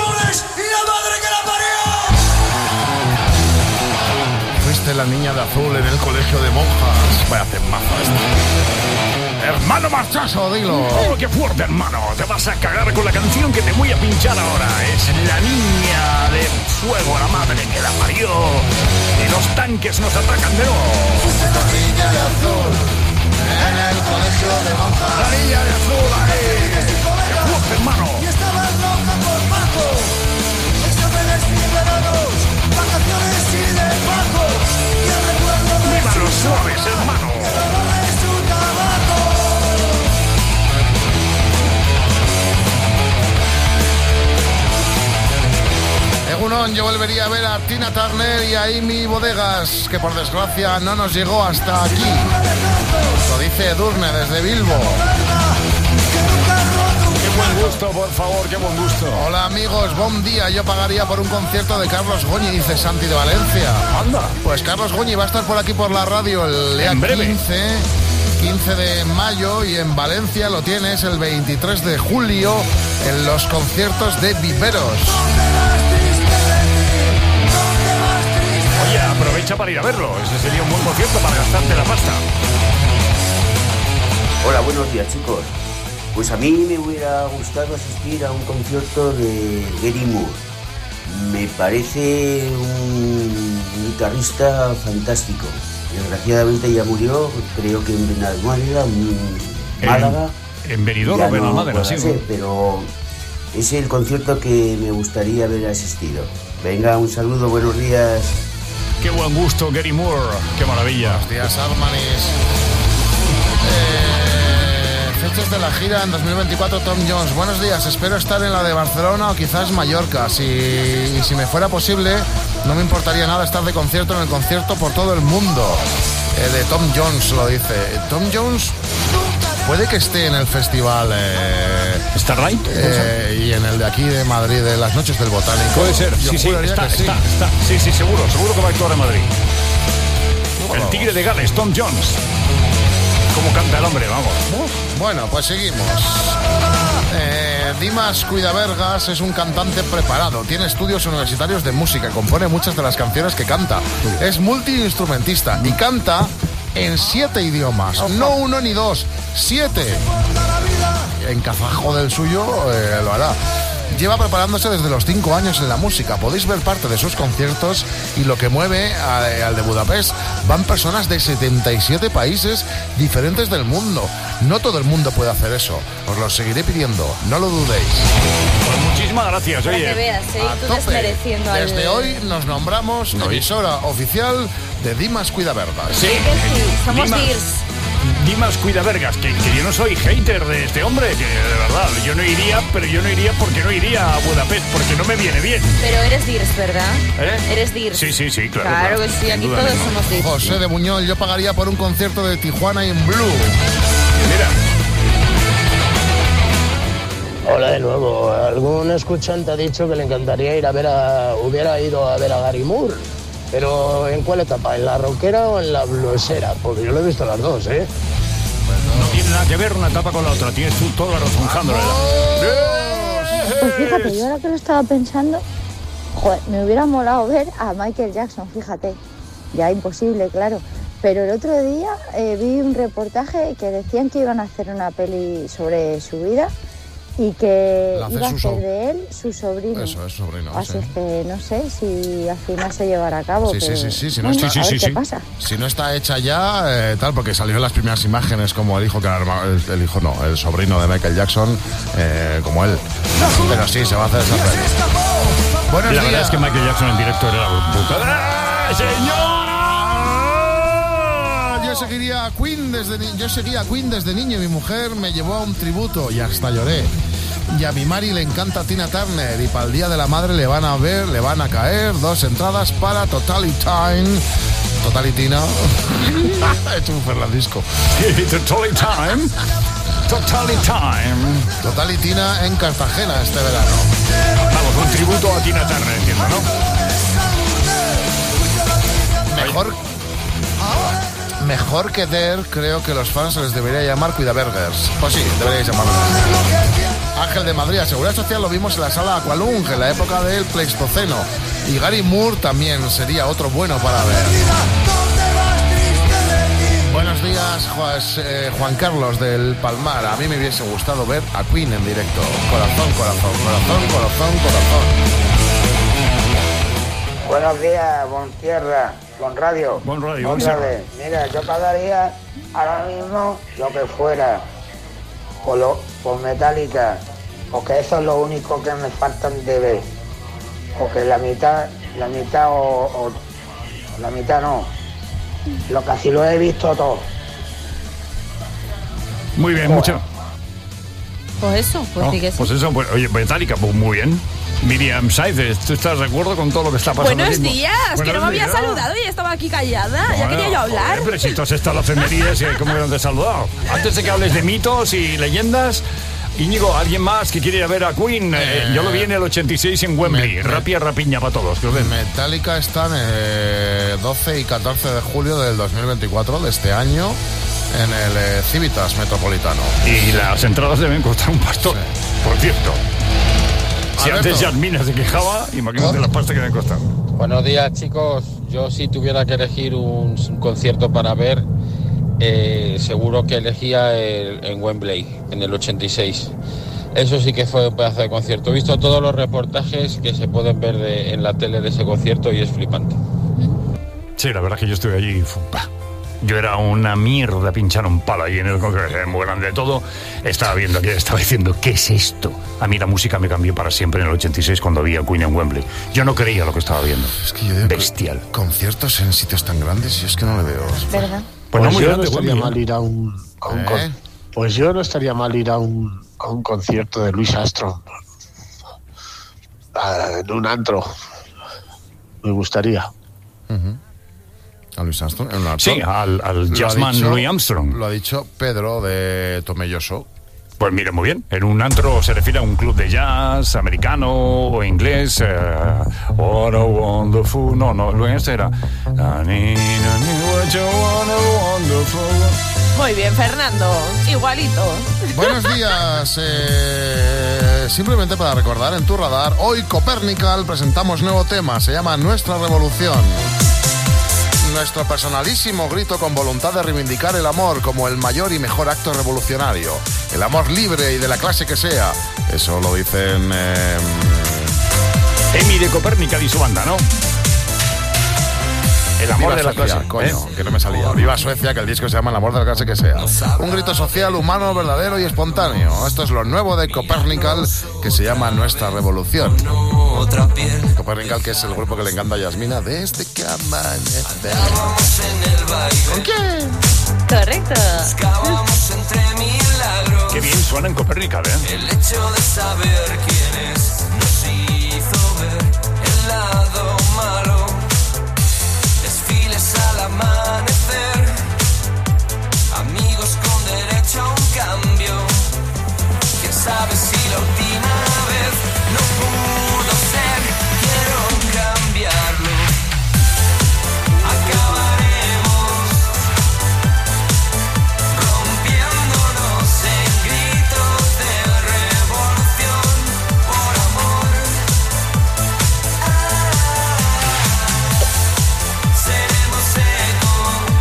Fuiste la niña de azul en el colegio de monjas. Vaya temazo este. Hermano Marchazo, dilo. Oh, qué fuerte, hermano. Te vas a cagar con la canción que te voy a pinchar ahora. Es la niña de fuego, la madre que la parió. Y los tanques nos atacan de nuevo. Fuiste la niña de azul en el colegio de monjas. La niña de azul ahí. Qué fuerte, hermano. Y estabas loca por Paco. Exámenes y veranos, vacaciones y de Paco. Y el recuerdo de ¡Viva Los Suaves, hermano! el olor de su tabaco. Egunon, yo volvería a ver a Tina Turner y a Amy Bodegas, que por desgracia no nos llegó hasta aquí. Lo dice Edurne desde Bilbo. Qué buen gusto, por favor, qué buen gusto. Hola amigos, buen día. Yo pagaría por un concierto de Carlos Goñi, dice Santi de Valencia. Anda. Pues Carlos Goñi va a estar por aquí por la radio el día En breve. quince, quince de mayo, y en Valencia lo tienes el veintitrés de julio en los conciertos de Viveros. Oye, aprovecha para ir a verlo. Ese sería un buen concierto para gastarte la pasta. Hola, buenos días, chicos. Pues a mí me hubiera gustado asistir a un concierto de Gary Moore. Me parece un guitarrista fantástico. Desgraciadamente ya murió, creo que en Benalmádena, en Málaga. En, en Benidorm o Benalmádena, sí. Ser, pero es el concierto que me gustaría haber asistido. Venga, un saludo, buenos días. Qué buen gusto, Gary Moore. Qué maravilla. Buenos días, Armanis. Eh, fechas de la gira en dos mil veinticuatro, Tom Jones. Buenos días, espero estar en la de Barcelona o quizás Mallorca. Si, y si me fuera posible, no me importaría nada estar de concierto en el concierto por todo el mundo. Eh, de Tom Jones lo dice. Tom Jones puede que esté en el festival eh, Starlight eh, y en el de aquí de Madrid, de las Noches del Botánico. Puede ser, Yo sí, sí, está, que sí, está, está. Sí, sí, seguro, seguro que va a actuar en Madrid. El tigre de Gales, Tom Jones. ¿Cómo canta el hombre? Vamos. Bueno, pues seguimos. Eh, Dimas Cuidavergas es un cantante preparado. Tiene estudios universitarios de música. Compone muchas de las canciones que canta. Es multiinstrumentista y canta en siete idiomas. No uno ni dos, siete. En kazajo del suyo eh, lo hará. Lleva preparándose desde los cinco años en la música. Podéis ver parte de sus conciertos y lo que mueve a, al de Budapest. Van personas de setenta y siete países diferentes del mundo. No todo el mundo puede hacer eso. Os lo seguiré pidiendo, no lo dudéis. Pues muchísimas gracias, Para oye. que veas, ¿eh? A Tú tope. desmereciendo al... Desde hoy nos nombramos emisora oficial de Dimas Cuidavergas. Sí. Que sí, somos Dimas. Dirs. Dimas Cuidavergas, que, que yo no soy hater de este hombre, que de verdad, yo no iría, pero yo no iría porque no iría a Budapest, porque no me viene bien. Pero eres Dirs, ¿verdad? ¿Eh? Eres Dirs. Sí, sí, sí, claro. Claro que sí, aquí todos somos Dirs. José de Buñol, yo pagaría por un concierto de Tijuana en Blue. Mira. Hola de nuevo. Algún escuchante ha dicho que le encantaría ir a ver a... hubiera ido a ver a Gary Moore. Pero ¿en cuál etapa? ¿En la rockera o en la bluesera? Porque yo lo he visto las dos, ¿eh? No tiene nada que ver una etapa con la otra, tienes tú toda la razón, Jandro. Pues fíjate, yo ahora que lo estaba pensando, joder, me hubiera molado ver a Michael Jackson, fíjate. Ya imposible, claro. Pero el otro día eh, vi un reportaje que decían que iban a hacer una peli sobre su vida y que La hace iba a su ser so- de él su sobrino. Eso es sobrino. Así sí. es que no sé si al final se llevará a cabo. Sí, sí, pero, sí, sí, si no bueno, está, a ver qué pasa. Si no está hecha ya, eh, tal, porque salió en las primeras imágenes como el hijo, que era herma- el, el hijo no, el sobrino de Michael Jackson, eh, como él. Pero sí, se va a hacer esa peli. Buenos La verdad días. es que Michael Jackson en directo era brutal. ¡Ah, señor! Yo seguiría a Queen desde ni- yo seguía a Queen desde niño. Mi mujer me llevó a un tributo y hasta lloré. Y a mi Mari le encanta Tina Turner y para el Día de la Madre le van a ver, le van a caer dos entradas para Totally Time Totalitina. He hecho un Fernandisco. Totally time. Totally time. Totalitina en Cartagena este verano. Vamos, un tributo a Tina Turner, entiendo, ¿no? Mejor... Mejor que Der, creo que los fans se les debería llamar Cuidabergers. Pues sí, deberíais llamarlos. Ángel de Madrid, a Seguridad Social lo vimos en la sala Aqualung, en la época del Pleistoceno. Y Gary Moore también sería otro bueno para ver. Buenos días, Juan, eh, Juan Carlos del Palmar. A mí me hubiese gustado ver a Queen en directo. Corazón, corazón, corazón, corazón, corazón. Buenos días, Bon Tierra, Bon Radio. Bon Radio, Otra vez. Mira, yo pagaría ahora mismo lo que fuera por, lo, por Metallica, porque eso es lo único que me faltan de ver. Porque la mitad, la mitad o, o la mitad no. Lo casi lo he visto todo. Muy bien, Joder. mucho. Pues eso, pues No, sí que sí. Pues eso, pues, oye, Metallica, pues muy bien. Miriam Saiz, ¿tú estás de acuerdo con todo lo que está pasando? Buenos mismo? días, que Buenos no me había días. saludado y estaba aquí callada. Ya Bueno, quería yo hablar. joder, pero si tú has estado en las efemérides, ¿eh? ¿Cómo que no te he saludado? Antes de que hables de mitos y leyendas, Íñigo, ¿alguien más que quiere ir a ver a Queen? Eh, Eh, yo lo vi en el ochenta y seis en Wembley. me- Rapia, rapiña para todos. Que os den. Metallica están eh, doce y catorce de julio del dos mil veinticuatro de este año en el eh, Civitas Metropolitano. Y las entradas deben costar un pastón, por cierto. Si Alberto. antes Yasmina se quejaba, imagínate las pastas que deben costar. Buenos días, chicos. Yo si tuviera que elegir un, un concierto para ver, eh, seguro que elegía el, en Wembley, en el ochenta y seis. Eso sí que fue un pedazo de concierto. He visto todos los reportajes que se pueden ver de- en la tele de ese concierto y es flipante. Sí, la verdad es que yo estuve allí y fu- bah, yo era una mierda pinchar un palo ahí en el concierto, era muy grande de todo. Estaba viendo aquí, estaba diciendo, ¿qué es esto? A mí la música me cambió para siempre en el ochenta y seis cuando vi a Queen en Wembley. Yo no creía lo que estaba viendo. Es que yo digo, Bestial. conciertos en sitios tan grandes y es que no le veo. ¿Verdad? Pues no muy yo grande, no estaría Wembley, mal ir a un, a un ¿Eh? con- pues yo no estaría mal ir a un, a un concierto de Louis Armstrong. Ah, en un antro. Me gustaría. Ujú. A Louis Armstrong en un antro. Sí, al, al Lo ha jazzman dicho- Louis Armstrong. Lo ha dicho Pedro de Tomelloso. Pues mire, muy bien. En un antro se refiere a un club de jazz americano o inglés. eh, what a wonderful. No, no, lo este era. What a wonderful. Muy bien, Fernando. Igualito. Buenos días. eh, simplemente para recordar en tu radar, hoy Copernical presentamos nuevo tema. Se llama Nuestra Revolución. Nuestro personalísimo grito con voluntad de reivindicar el amor como el mayor y mejor acto revolucionario. El amor libre y de la clase que sea. Eso lo dicen... Eh, Emi de Copernical y su banda, ¿no? El amor Viva de la Suecia, clase. coño, ¿eh? que no me salía. Viva Suecia, que el disco se llama El amor de la clase que sea. Un grito social, humano, verdadero y espontáneo. Esto es lo nuevo de Copernical, que se llama Nuestra Revolución. Copernical, que es el grupo que le encanta a Yasmina desde que amanece. ¿Con quién? Correcto. Qué bien suena en Copernical, ¿eh? El hecho de saber quién es nos hizo ver el lado malo. Desfiles al amanecer, amigos con derecho a un cambio. Quién sabe si la última vez no pudo ser. Quiero cambiarlo. Acabaremos rompiéndonos en gritos de revolución por amor. Seremos eco,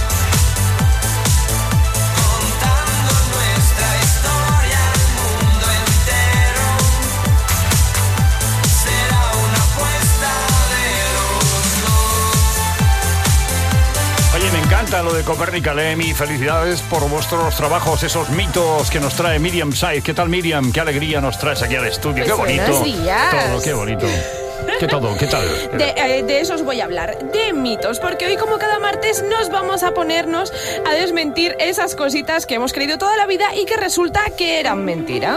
contando nuestra historia al mundo entero. Será una apuesta de los dos. Oye, me encanta lo de Copernical, Emi. Felicidades por vuestros trabajos, esos mitos que nos trae Miriam Saiz. ¿Qué tal, Miriam? Qué alegría nos traes aquí al estudio. Qué Pues bonito. buenos días. Todo, qué bonito. ¿Qué todo? ¿Qué tal? De, eh, de eso os voy a hablar, de mitos, porque hoy como cada martes nos vamos a ponernos a desmentir esas cositas que hemos creído toda la vida y que resulta que eran mentira.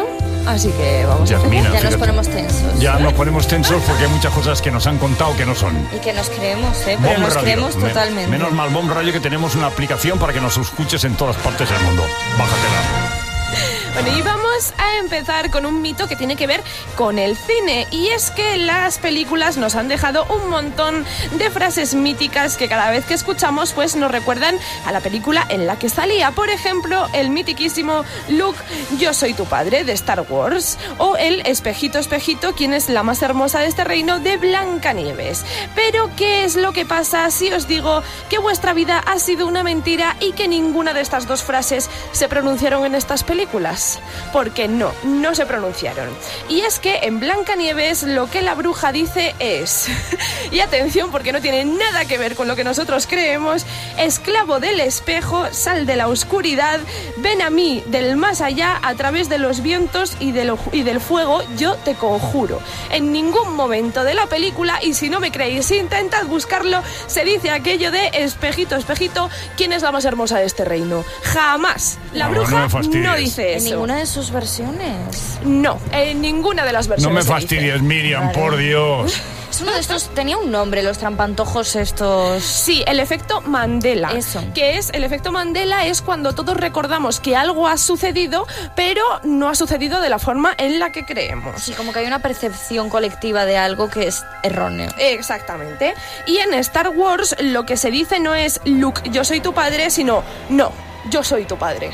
así que vamos Yasmina, a Ya fíjate. nos ponemos tensos. Ya nos ponemos tensos porque hay muchas cosas que nos han contado que no son. Y que nos creemos, ¿eh? Pero Bomb nos Radio. creemos Me- totalmente. Menos mal, Bomb Radio, que tenemos una aplicación para que nos escuches en todas partes del mundo. Bájatela. Bueno, y vamos a empezar con un mito que tiene que ver con el cine. Y es que las películas nos han dejado un montón de frases míticas que cada vez que escuchamos pues nos recuerdan a la película en la que salía. Por ejemplo, el mitiquísimo Luke, yo soy tu padre, de Star Wars. O el espejito, espejito, ¿quién es la más hermosa de este reino?, de Blancanieves. Pero, ¿qué es lo que pasa si os digo que vuestra vida ha sido una mentira y que ninguna de estas dos frases se pronunciaron en estas películas? Porque no, no se pronunciaron. Y es que en Blancanieves lo que la bruja dice es, y atención porque no tiene nada que ver con lo que nosotros creemos, esclavo del espejo, sal de la oscuridad, ven a mí del más allá a través de los vientos y, de lo- y del fuego, yo te conjuro. En ningún momento de la película, y si no me creéis, intentad buscarlo, se dice aquello de espejito, espejito, ¿quién es la más hermosa de este reino? Jamás. La No, bruja no me no, fastidies. dice En eso. ninguna de sus versiones. No, en ninguna de las No versiones. me se fastidies, dice. Miriam, Vale. por Dios. Es uno de estos, tenía un nombre, los trampantojos estos. Sí, el efecto Mandela. Eso. Que es, el efecto Mandela es cuando todos recordamos que algo ha sucedido, pero no ha sucedido de la forma en la que creemos. Sí, como que hay una percepción colectiva de algo que es erróneo. Exactamente. Y en Star Wars lo que se dice no es Luke, yo soy tu padre, sino no, yo soy tu padre.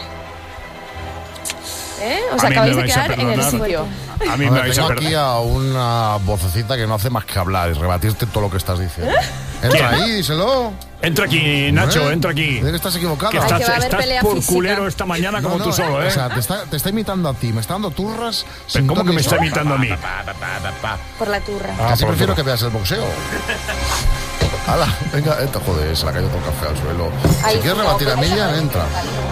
¿Eh? Os A mí acabáis me de vais a quedar en el perdonar. sitio. A mí A me ver, vais a tengo perder. aquí a una vocecita que no hace más que hablar y rebatirte todo lo que estás diciendo. Entra ¿Quién? ahí, díselo. Entra aquí, Nacho, Hombre, entra aquí. dices que estás equivocado. Que Ay, estás, que va a haber estás pelea por física. culero esta mañana como No, tú no, solo, ¿eh? O sea, te está, te está imitando a ti, me está dando turras. sin ¿Cómo ton que me ni está son. imitando a mí? Por la turra. Ah, Casi por prefiero otro. que veas el boxeo. Hala, venga, entra, joder, se la cayó todo el café al suelo. Ay, si quieres no, rebatir a pues Miriam, esa- entra.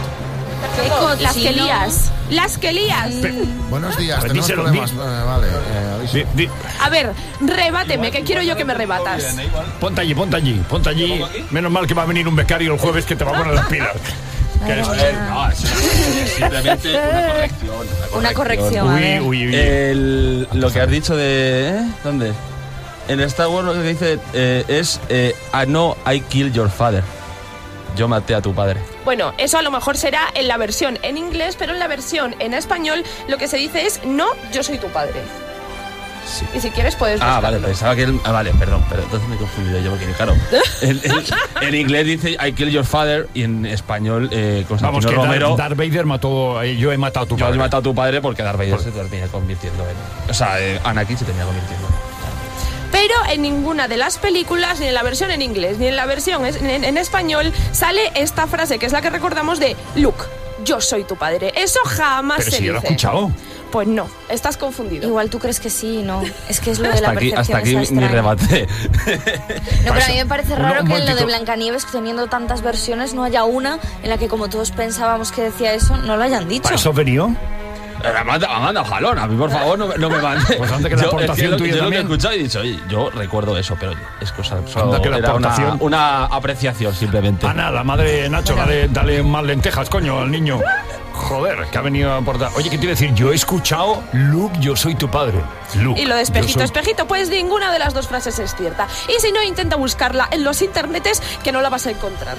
Las que cochino. lías. Las que lías. Buenos días, Pues tenemos díselo, problemas. di- Eh, vale, eh, aviso. Di- di- A ver, rebáteme, que quiero yo que me rebatas. Ponte allí, ponte allí, ponte allí. Menos mal que va a venir un becario el jueves que te va a poner las pilas. Que es- Ay, A ver, no, es una- simplemente una corrección. Una corrección, a Uy, ver. uy, uy. El- lo que has dicho de... ¿eh? ¿Dónde? En Star Wars lo que dice eh, es eh, I know I killed your father. Yo maté a tu padre. Bueno, eso a lo mejor será en la versión en inglés, pero en la versión en español lo que se dice es no, yo soy tu padre. Sí. Y si quieres puedes Ah, buscarlo. vale, pensaba que él... Ah, vale, perdón, pero entonces me he confundido yo porque, claro, en, en- en inglés dice I killed your father y en español eh, Vamos, Constantino que Romero... Darth, Darth Vader mató. eh, Yo he matado a tu yo padre. he matado a tu padre porque Darth Vader se termina convirtiendo en... O sea, eh, Anakin se termina convirtiendo en... Pero en ninguna de las películas, ni en la versión en inglés, ni en la versión es- en, en español, sale esta frase, que es la que recordamos de Luke, yo soy tu padre. Eso jamás Pero se si yo lo he dice. escuchado. Pues no, estás confundido. Igual tú crees que sí, ¿no? Es que es lo de Hasta la aquí, percepción hasta aquí esa mi extraña. rebate. No, pero a mí me parece Un- raro un que en lo de momentito. Blancanieves, teniendo tantas versiones, no haya una en la que, como todos pensábamos que decía eso, no lo hayan dicho. ¿Para eso has venido? Amanda, Amanda, jalón, a mí por favor no, me- no me mande. Pues anda que la Yo- aportación es que lo- tuya yo lo que he también. escuchado y he dicho, oye, yo recuerdo eso, pero es cosa solo Anda que la era aportación. una, una apreciación simplemente. Ana, la madre de Nacho, dale, dale más lentejas, coño, al niño. Joder, que ha venido a aportar. Oye, ¿qué te iba a decir? Yo he escuchado Luke, yo soy tu padre. Luke. Y lo de espejito, yo soy- espejito, pues ninguna de las dos frases es cierta. Y si no, intenta buscarla en los internetes, que no la vas a encontrar.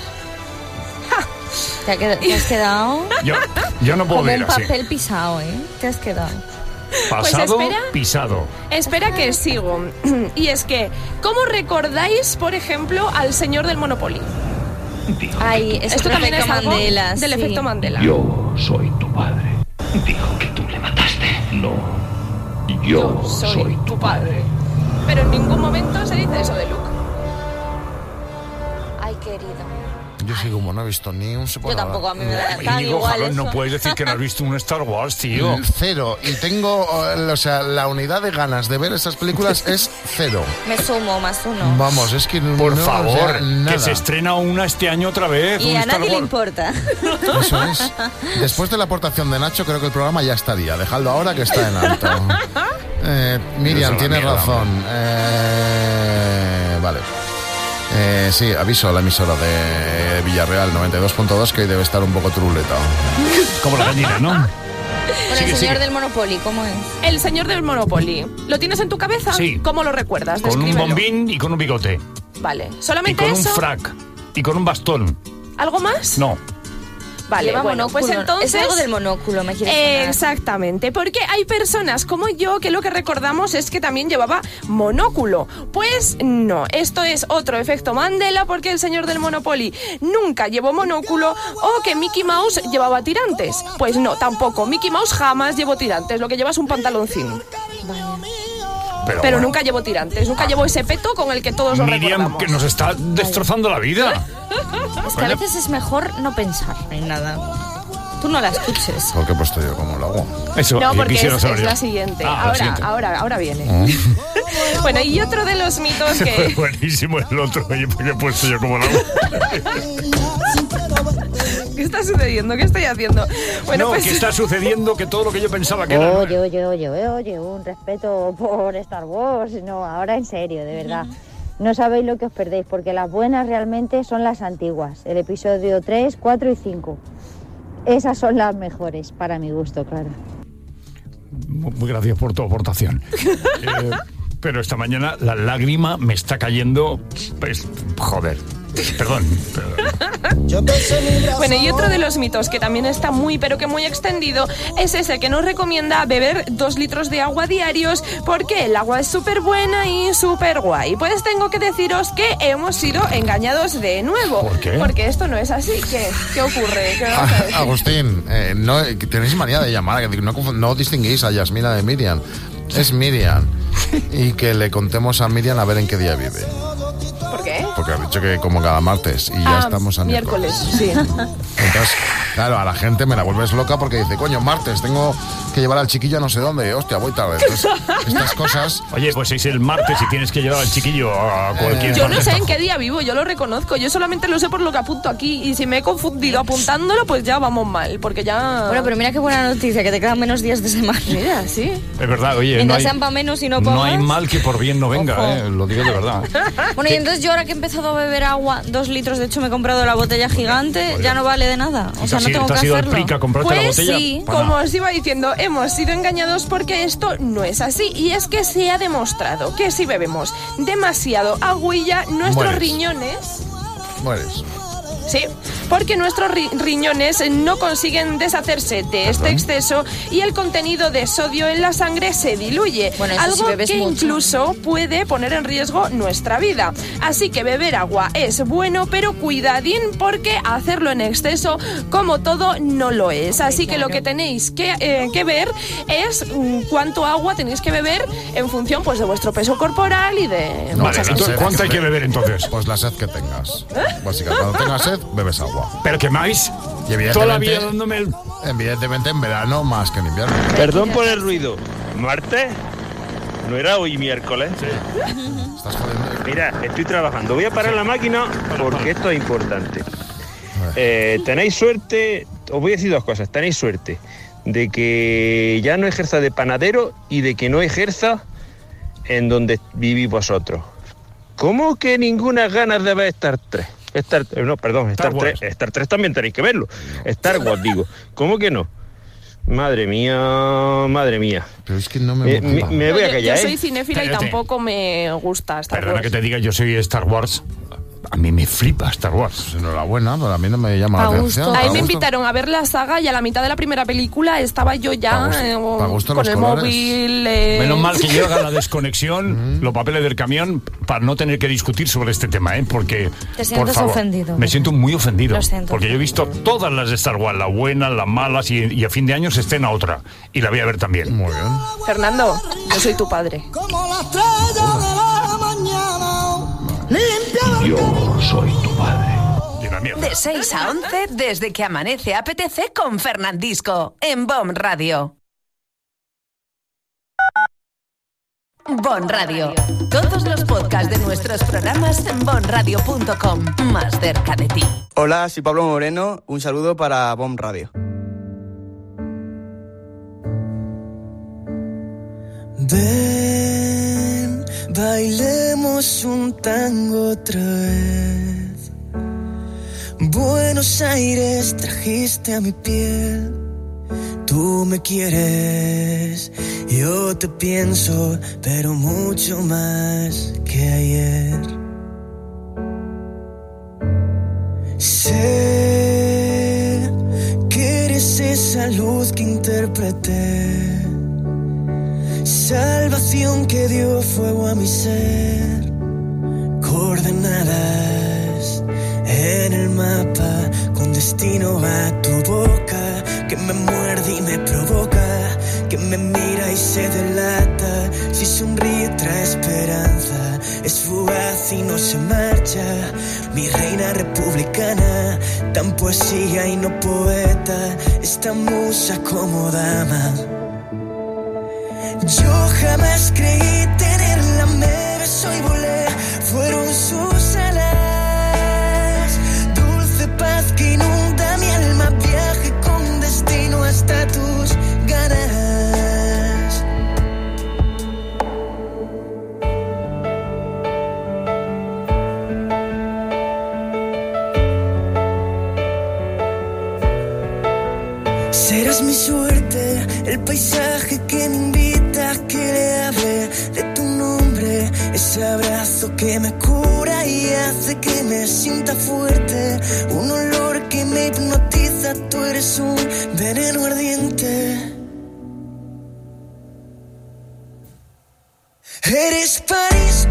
¿Te, ha qued- te has quedado Yo, yo no puedo como ver un así. papel pisado, ¿eh? Te has quedado. Pasado, Pues espera. pisado. Espera que sigo. Y es que, ¿cómo recordáis, por ejemplo, al señor del Monopoly? Ay, eso Esto es también es efecto algo Mandela, del sí. efecto Mandela. Yo soy tu padre. Dijo que tú le mataste. No. Yo, soy tu padre. Pero en ningún momento se dice eso de Luke. Ay, querido. Yo sí, como no he visto ni un... Yo tampoco, a mí me da tan Íñigo, igual Jalón, eso. no puedes decir que no has visto un Star Wars, tío. Cero. Y tengo, eh, o sea, la unidad de ganas de ver esas películas es cero. Me sumo, más uno. Vamos, es que Por no, o favor, sea, nada. que se estrena una este año otra vez. Y un a Star nadie le Wars. importa. Eso es. Después de la aportación de Nacho, creo que el programa ya estaría. Dejadlo ahora que está en alto. Eh, Miriam, Eso es la tienes mierda, razón. Eh, vale. Eh, sí, aviso a la emisora de Villarreal noventa y dos punto dos que hoy debe estar un poco truleta. Como la gallina, ¿no? Bueno, Sigue, el señor sigue. del Monopoly, ¿cómo es? El señor del Monopoly. ¿Lo tienes en tu cabeza? Sí. ¿Cómo lo recuerdas? Con un Descríbelo. bombín y con un bigote. Vale. Y ¿Solamente con un eso? frac. Y con un bastón. ¿Algo más? No. Vale, Lleva bueno, monóculo. pues entonces... Es algo del monóculo, me quieres Eh, sonar. Exactamente, porque hay personas como yo que lo que recordamos es que también llevaba monóculo. Pues no, esto es otro efecto Mandela porque el señor del Monopoly nunca llevó monóculo, o que Mickey Mouse llevaba tirantes. Pues no, tampoco, Mickey Mouse jamás llevó tirantes, lo que lleva es un pantaloncín. Pero, Pero bueno. nunca llevó tirantes, nunca llevó ese peto con el que todos lo Miriam, recordamos. que nos está destrozando la vida. Es que a veces es mejor no pensar en nada. Tú no la escuches. ¿Por qué he puesto yo como el agua? Eso, No, yo porque quisiera es, saber es yo. la siguiente. Ah, la ahora, siguiente. ahora, ahora viene. Ah. Bueno, y otro de los mitos que... Buenísimo el otro. Oye, ¿por qué he puesto yo como el agua? ¿Qué está sucediendo? ¿Qué estoy haciendo? Bueno, no, pues... que está sucediendo que todo lo que yo pensaba que era... Oye, oye, oye, oye, oye, un respeto por Star Wars. No, ahora en serio, de verdad. No sabéis lo que os perdéis, porque las buenas realmente son las antiguas. El episodio tres, cuatro y cinco. Esas son las mejores, para mi gusto, claro. Muy gracias por tu aportación. Eh, pero esta mañana la lágrima me está cayendo... Pues, joder. Perdón. perdón. Bueno, y otro de los mitos que también está muy, pero que muy extendido, es ese que nos recomienda beber dos litros de agua diarios porque el agua es súper buena y súper guay. Pues tengo que deciros que hemos sido engañados de nuevo. ¿Por qué? Porque esto no es así. ¿Qué, ¿Qué ocurre? ¿Qué vas a Ah, decir? Agustín, eh, no, que tenéis manía de llamar, que no, confu- no distinguís a Yasmina de Miriam. Es Miriam. Y que le contemos a Miriam a ver en qué día vive. ¿Por qué? Porque has dicho que como cada martes y ya Ah, estamos a miércoles. miércoles, sí. Entonces, claro, a la gente me la vuelves loca porque dice, coño, martes, tengo que llevar al chiquillo a no sé dónde. Hostia, voy tarde. Entonces, estas cosas... Oye, pues es el martes y tienes que llevar al chiquillo a cualquier... Yo no parte. sé en qué día vivo, yo lo reconozco. Yo solamente lo sé por lo que apunto aquí. Y si me he confundido apuntándolo, pues ya vamos mal. Porque ya... Bueno, pero mira qué buena noticia, que te quedan menos días de semana. Mira, sí. Es verdad, oye, no Mientras hay, sean pa' menos y no pa' no hay más. mal que por bien no venga, Ojo. eh, lo digo de verdad. Bueno, y entonces yo ahora que he empezado a beber agua, dos litros, de hecho me he comprado la botella gigante, ya no vale de nada. O ¿Te sea, has no ido- tengo te que has ido al hacerlo. Prica a comprarte la Pues botella? sí, Para como nada. os iba diciendo, hemos sido engañados porque esto no es así. Y es que se ha demostrado que si bebemos demasiado agüilla, nuestros Mueres. riñones... Mueres. Sí, porque nuestros ri- riñones no consiguen deshacerse de este exceso y el contenido de sodio en la sangre se diluye, Bueno, eso algo si bebes que mucho. incluso puede poner en riesgo nuestra vida. Así que beber agua es bueno, pero cuidadín porque hacerlo en exceso, como todo, no lo es. Así que lo que tenéis que, eh, que ver es mm, cuánto agua tenéis que beber en función pues de vuestro peso corporal y de Vale, muchas entonces, cosas. ¿cuánto hay que beber entonces? Pues la sed que tengas. Básicamente, cuando tengas sed, bebes agua. ¿Pero qué más? Y evidentemente, Toda la vida dándome el... evidentemente en verano más que en invierno. Perdón por el ruido. ¿Martes? ¿No era hoy miércoles? Estás jodiendo. Mira, estoy trabajando. Voy a parar la máquina porque esto es importante. Eh, tenéis suerte, os voy a decir dos cosas. Tenéis suerte de que ya no ejerza de panadero y de que no ejerza en donde vivís vosotros. ¿Cómo que ninguna ganas de ver Star tres? Star, eh, no, perdón, Star, Star Wars. tres, Star tres también tenéis que verlo. Star Wars, digo. ¿Cómo que no? Madre mía, madre mía. Pero es que no me... Me, me- me voy a Yo- callar, Yo soy ¿eh? cinéfila y Cállate. tampoco me gusta Star Perdona Wars. que te diga, yo soy Star Wars. A mí me flipa Star Wars. Pues enhorabuena, pero a mí no me llama la Pa' atención. gusto. A Pa' mí me gusto. invitaron a ver la saga y a la mitad de la primera película estaba yo Pa' ya gusto- eh, pa' gusto con los el colores. móvil. eh, Menos mal que llega la desconexión, los papeles del camión, para no tener que discutir sobre este tema, ¿eh? Porque, Te por sientes favor, ofendido. me siento muy ofendido. Lo siento. Porque yo he visto todas las de Star Wars, las buenas, las malas, y, y a fin de año se estrena otra. Y la voy a ver también. Muy bien. Fernando, yo soy tu padre. Como la estrella de la mañana, limpia Yo soy tu padre. Y una mierda. De seis a once, desde que amanece A P T C con Fernandisco, en Bon Radio. Bon Radio. Todos los podcasts de nuestros programas en bon radio punto com. Más cerca de ti. Hola, soy Pablo Moreno. Un saludo para Bomb Radio. Ven, bailemos un tango otra vez. Buenos Aires trajiste a mi piel tú me quieres, yo te pienso, pero mucho más que ayer. Sé que eres esa luz que interpreté, salvación que dio fuego a mi ser, coordenadas en el mapa con destino a tu boca, que me muerde y me provoca, que me mira y se delata. Si sonríe trae esperanza, es fugaz y no se marcha. Mi reina republicana, tan poesía y no poeta, esta musa como dama. Yo jamás creí tenerla, me besó y volé, fueron sus alas, dulce paz que inunda mi alma, viaje con destino hasta tus ganas. Serás mi suerte, el paisaje que me invita a que le hable de tu nombre, ese abrazo que me cura y hace que me sienta fuerte, un olor que me hipnotiza, tú eres un veneno ardiente. Eres París.